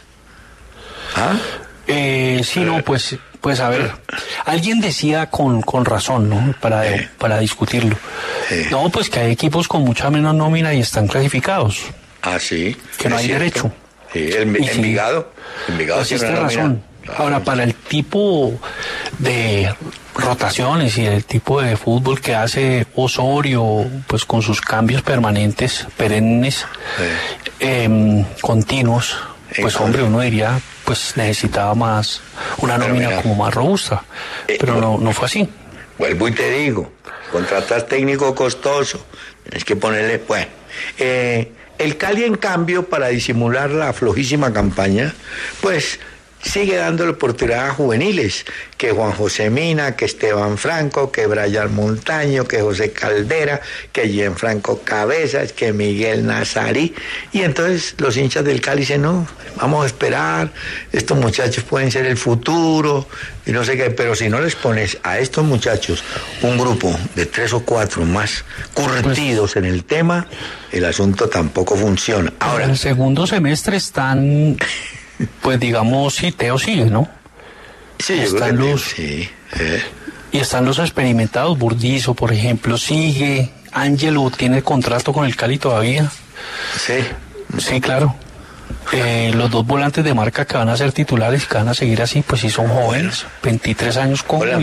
Sí, no, pues a ver, alguien decía con razón, ¿no? Para discutirlo. No, pues que hay equipos con mucha menos nómina y están clasificados. Sí. Que no hay derecho. Sí, Envigado. Pues tiene razón. Ahora, para el tipo de rotaciones y el tipo de fútbol que hace Osorio, pues con sus cambios permanentes, perennes, continuos, pues hombre, uno diría, pues necesitaba más, una nómina como más robusta, pero no fue así. Vuelvo y te digo, contratas técnico costoso, tienes que ponerle, el Cali, en cambio, para disimular la flojísima campaña, pues sigue dándole oportunidad a juveniles, que Juan José Mina, que Esteban Franco, que Brian Montaño, que José Caldera, que Gianfranco Cabezas, que Miguel Nazarí, y entonces los hinchas del Cali dicen, no, vamos a esperar, estos muchachos pueden ser el futuro, y no sé qué, pero si no les pones a estos muchachos un grupo de 3 o 4 más curtidos en el tema, el asunto tampoco funciona. Ahora, en el segundo semestre están... Pues digamos, sí, Teo sigue, ¿no? Sí, están y están los experimentados, Burdizo, por ejemplo, sigue, Ángelo tiene contrato con el Cali todavía. Sí, claro. Los 2 volantes de marca que van a ser titulares, que van a seguir así, pues sí son jóvenes, 23 años como y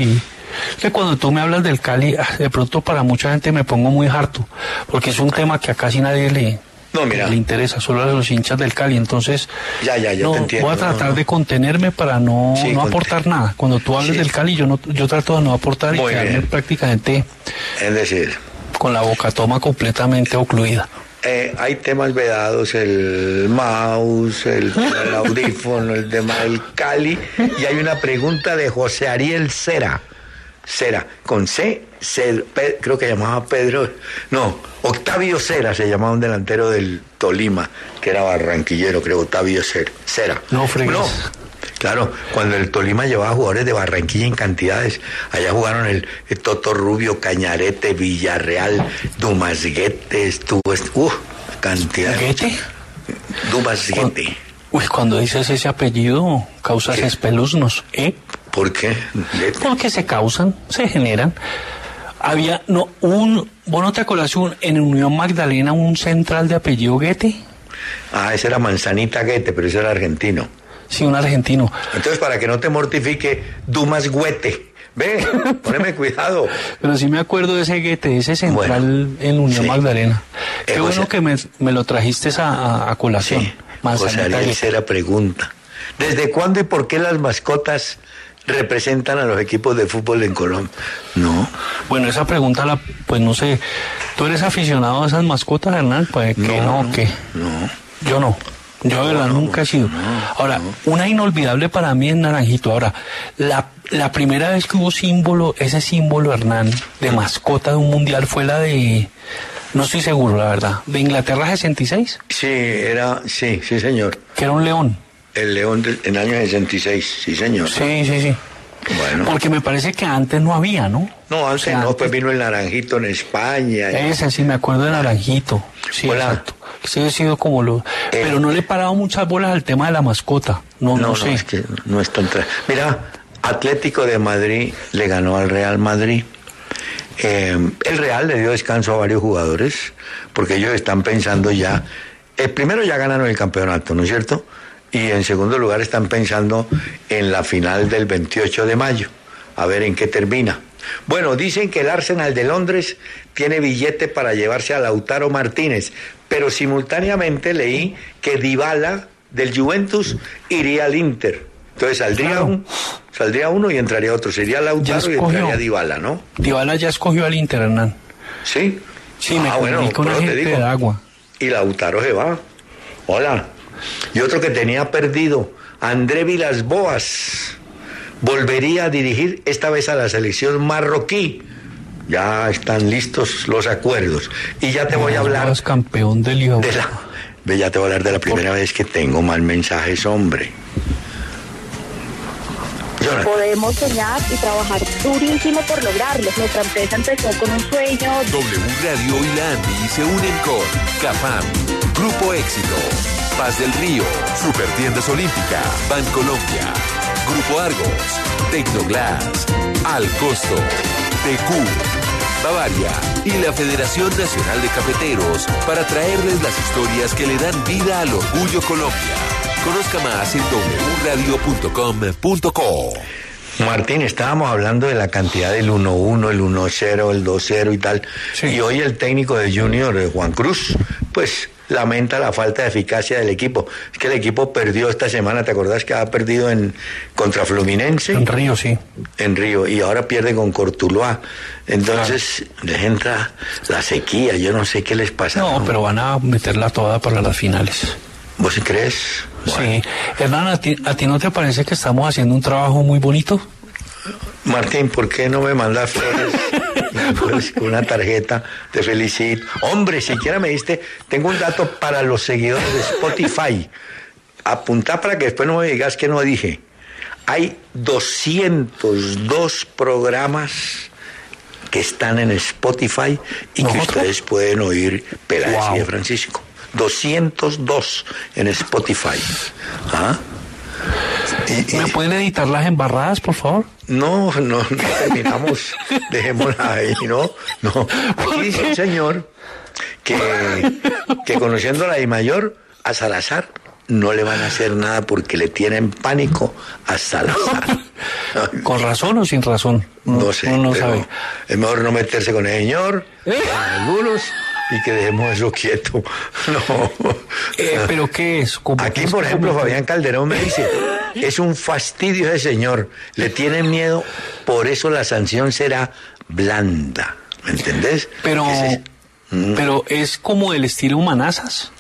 Que cuando tú me hablas del Cali, de pronto para mucha gente me pongo muy harto, porque es un tema que a casi nadie le interesa, solo a los hinchas del Cali. Entonces, ya no, te entiendo. Voy a tratar de contenerme para no aportar nada. Cuando tú hables del Cali, yo trato de no aportar y quedarme prácticamente, es decir, con la boca toma completamente ocluida. Hay temas vedados, el mouse, el audífono, el tema del Cali, y hay una pregunta de José Ariel Cera, con C, creo que llamaba Octavio Cera, se llamaba un delantero del Tolima, que era barranquillero, creo, Octavio Cera. No fregues. No, claro, cuando el Tolima llevaba jugadores de Barranquilla en cantidades, allá jugaron el Toto Rubio, Cañarete, Villarreal, Dumas Guetes, cantidad. ¿Guete? Dumas Guete. Uy, cuando dices ese apellido, causas espeluznos, ¿eh? ¿Por qué? Porque se generan. ¿Vos no te acordás en Unión Magdalena un central de apellido Guete? Ese era Manzanita Guete, pero ese era argentino. Sí, un argentino. Entonces, para que no te mortifique, Dumas Guete. Ve, poneme cuidado. Pero sí me acuerdo de ese Guete, ese central en Unión Magdalena. Qué bueno que me lo trajiste a colación. Sí. José Ariel Cera pregunta, ¿desde cuándo y por qué las mascotas representan a los equipos de fútbol en Colombia? No. Bueno, esa pregunta, pues no sé, ¿tú eres aficionado a esas mascotas, Hernán? Pues que no. Yo no. Yo de verdad nunca he sido. Ahora, una inolvidable para mí es Naranjito. Ahora, la primera vez que hubo ese símbolo, Hernán, de mascota de un mundial fue la de... No estoy seguro, la verdad. ¿De Inglaterra 66? Sí, señor. Que era un león. El león en el año 66, sí, señor. Sí. Bueno. Porque me parece que antes no había, ¿no? No, antes pues vino el Naranjito en España. Ese sí, me acuerdo de Naranjito. Sí, exacto. Sí, ha sido como pero no le he parado muchas bolas al tema de la mascota. No sé. Es que no es tan... Mira, Atlético de Madrid le ganó al Real Madrid. El Real le dio descanso a varios jugadores, porque ellos están pensando ya, primero ya ganaron el campeonato, ¿no es cierto? Y en segundo lugar están pensando en la final del 28 de mayo, a ver en qué termina. Bueno, dicen que el Arsenal de Londres tiene billete para llevarse a Lautaro Martínez, pero simultáneamente leí que Dybala del Juventus iría al Inter. Entonces saldría uno y entraría otro. Sería Lautaro y entraría Dybala, ¿no? Dybala ya escogió al Inter, Hernán. ¿Sí? Sí, me comunicó una gente de agua. Y Lautaro se va. Hola. Y otro que tenía perdido, André Villas-Boas, volvería a dirigir esta vez a la selección marroquí. Ya están listos los acuerdos. Y ya te voy a hablar... campeón del Liga. Ya te voy a hablar de la primera vez que tengo mal mensajes, hombre. Podemos soñar y trabajar durísimo por lograrlo. Nuestra empresa empezó con un sueño. W Radio y la ANDI se unen con Capam, Grupo Éxito, Paz del Río, Supertiendas Olímpica, Bancolombia, Grupo Argos, Tecnoglass, Al Costo, TQ, Bavaria y la Federación Nacional de Cafeteros para traerles las historias que le dan vida al orgullo Colombia. Conozca más en wradio.com.co. Martín, estábamos hablando de la cantidad del 1-1, el 1-0, el 2-0 y tal. Sí. Y hoy el técnico de Junior, Juan Cruz, pues lamenta la falta de eficacia del equipo. Es que el equipo perdió esta semana, ¿te acordás que ha perdido contra Fluminense? En Río, sí. En Río, y ahora pierde con Cortuluá. Entonces les entra la sequía, yo no sé qué les pasa. No, pero van a meterla toda para las finales. ¿Vos sí crees? Bueno. Sí. Hernán, ¿a ti no te parece que estamos haciendo un trabajo muy bonito? Martín, ¿por qué no me mandas flores? Pues, con una tarjeta, te felicito. Hombre, siquiera me diste, tengo un dato para los seguidores de Spotify. Apuntá para que después no me digas que no dije. Hay 202 programas que están en Spotify y que ustedes pueden oír Peláez y de Francisco. 202 en Spotify. ¿Ah? ¿Me pueden editar las embarradas, por favor? No terminamos. Dejémosla ahí, ¿no? Aquí dice un señor que conociendo a la I mayor, a Salazar, no le van a hacer nada porque le tienen pánico a Salazar. ¿Con razón o sin razón? No sé, no pero sabe. es mejor no meterse con el señor, con algunos, y que dejemos eso quieto. No. ¿Pero qué es? Aquí, por ejemplo, Fabián Calderón me dice, es un fastidio ese señor, le tienen miedo, por eso la sanción será blanda, ¿me entendés? Pero es como el estilo Manazas.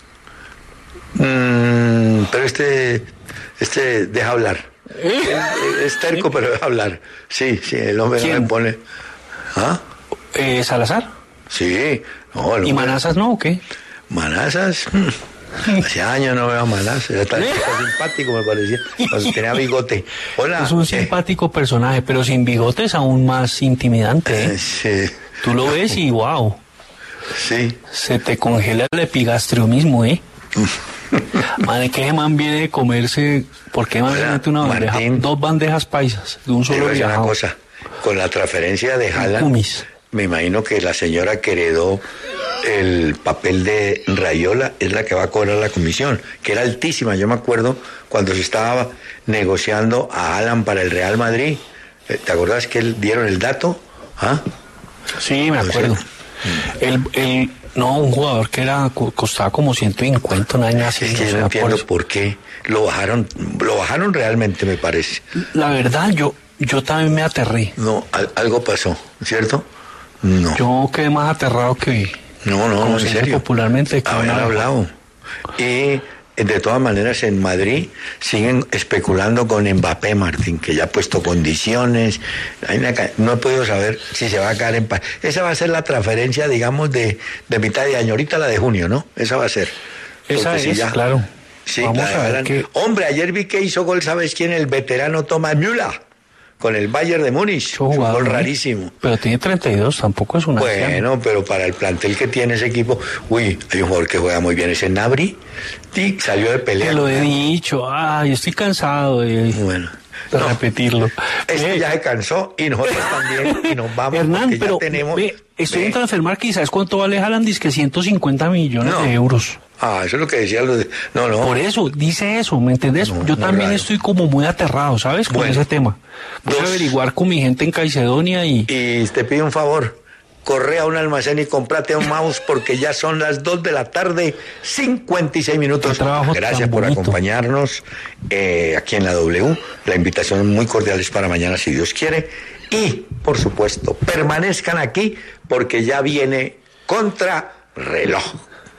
Pero este deja hablar. Es terco, pero deja hablar. Sí, el hombre no me pone. ¿Ah? ¿Salazar? Sí. No, ¿Y Manazas no o qué? Manazas. Hace años no veo a Manazas. Era tan simpático, me parecía. Cuando tenía bigote. Hola. Es un simpático personaje, pero sin bigote es aún más intimidante. Sí. Tú lo ves y wow. Sí. Se te congela el epigastrio mismo, ¿eh? Madre, que ese man viene de comerse. ¿Por qué man se mete una bandeja? Martín, 2 bandejas paisas de un solo una viajado. cosa. Con la transferencia de Haaland, me imagino que la señora que heredó el papel de Rayola es la que va a cobrar la comisión, que era altísima. Yo me acuerdo cuando se estaba negociando a Haaland para el Real Madrid. ¿Te acordás que dieron el dato? ¿Ah? Sí, me acuerdo. Un jugador que costaba como 150, un año así. Es que yo no entiendo por qué lo bajaron realmente, me parece. La verdad, yo también me aterré. No, algo pasó, ¿cierto? No. Yo quedé más aterrado que... No, en serio. Popularmente que haber hablado. Y de todas maneras en Madrid siguen especulando con Mbappé, Martín, que ya ha puesto condiciones. No he podido saber si se va a caer en paz. Esa va a ser la transferencia, digamos, de mitad de año. Ahorita la de junio, ¿no? Esa va a ser. Esa es, ya, claro. Sí, vamos a ver que... Hombre, ayer vi que hizo gol, ¿sabes quién? El veterano Thomas Müller. Con el Bayern de Múnich, un gol rarísimo. Pero tiene 32, tampoco es una Bueno, pero para el plantel que tiene ese equipo, hay un jugador que juega muy bien, ese Gnabry, y salió de pelea. Te lo he dicho, estoy cansado de repetirlo. Este ya se cansó y nosotros también, y nos vamos. Hernán, pero ya tenemos... estoy en Transfermarkt, ¿sabes cuánto vale Haaland? Dice que 150 millones de euros. Eso es lo que decía los de... No. Por eso, dice eso, ¿me entendés? Yo también estoy como muy aterrado, ¿sabes? Con ese tema. Voy a averiguar con mi gente en Caicedonia y te pido un favor. Corre a un almacén y cómprate un mouse porque ya son las 2 de la tarde, 56 minutos. Gracias por acompañarnos aquí en la W. La invitación muy cordial es para mañana, si Dios quiere. Y, por supuesto, permanezcan aquí porque ya viene Contrarreloj.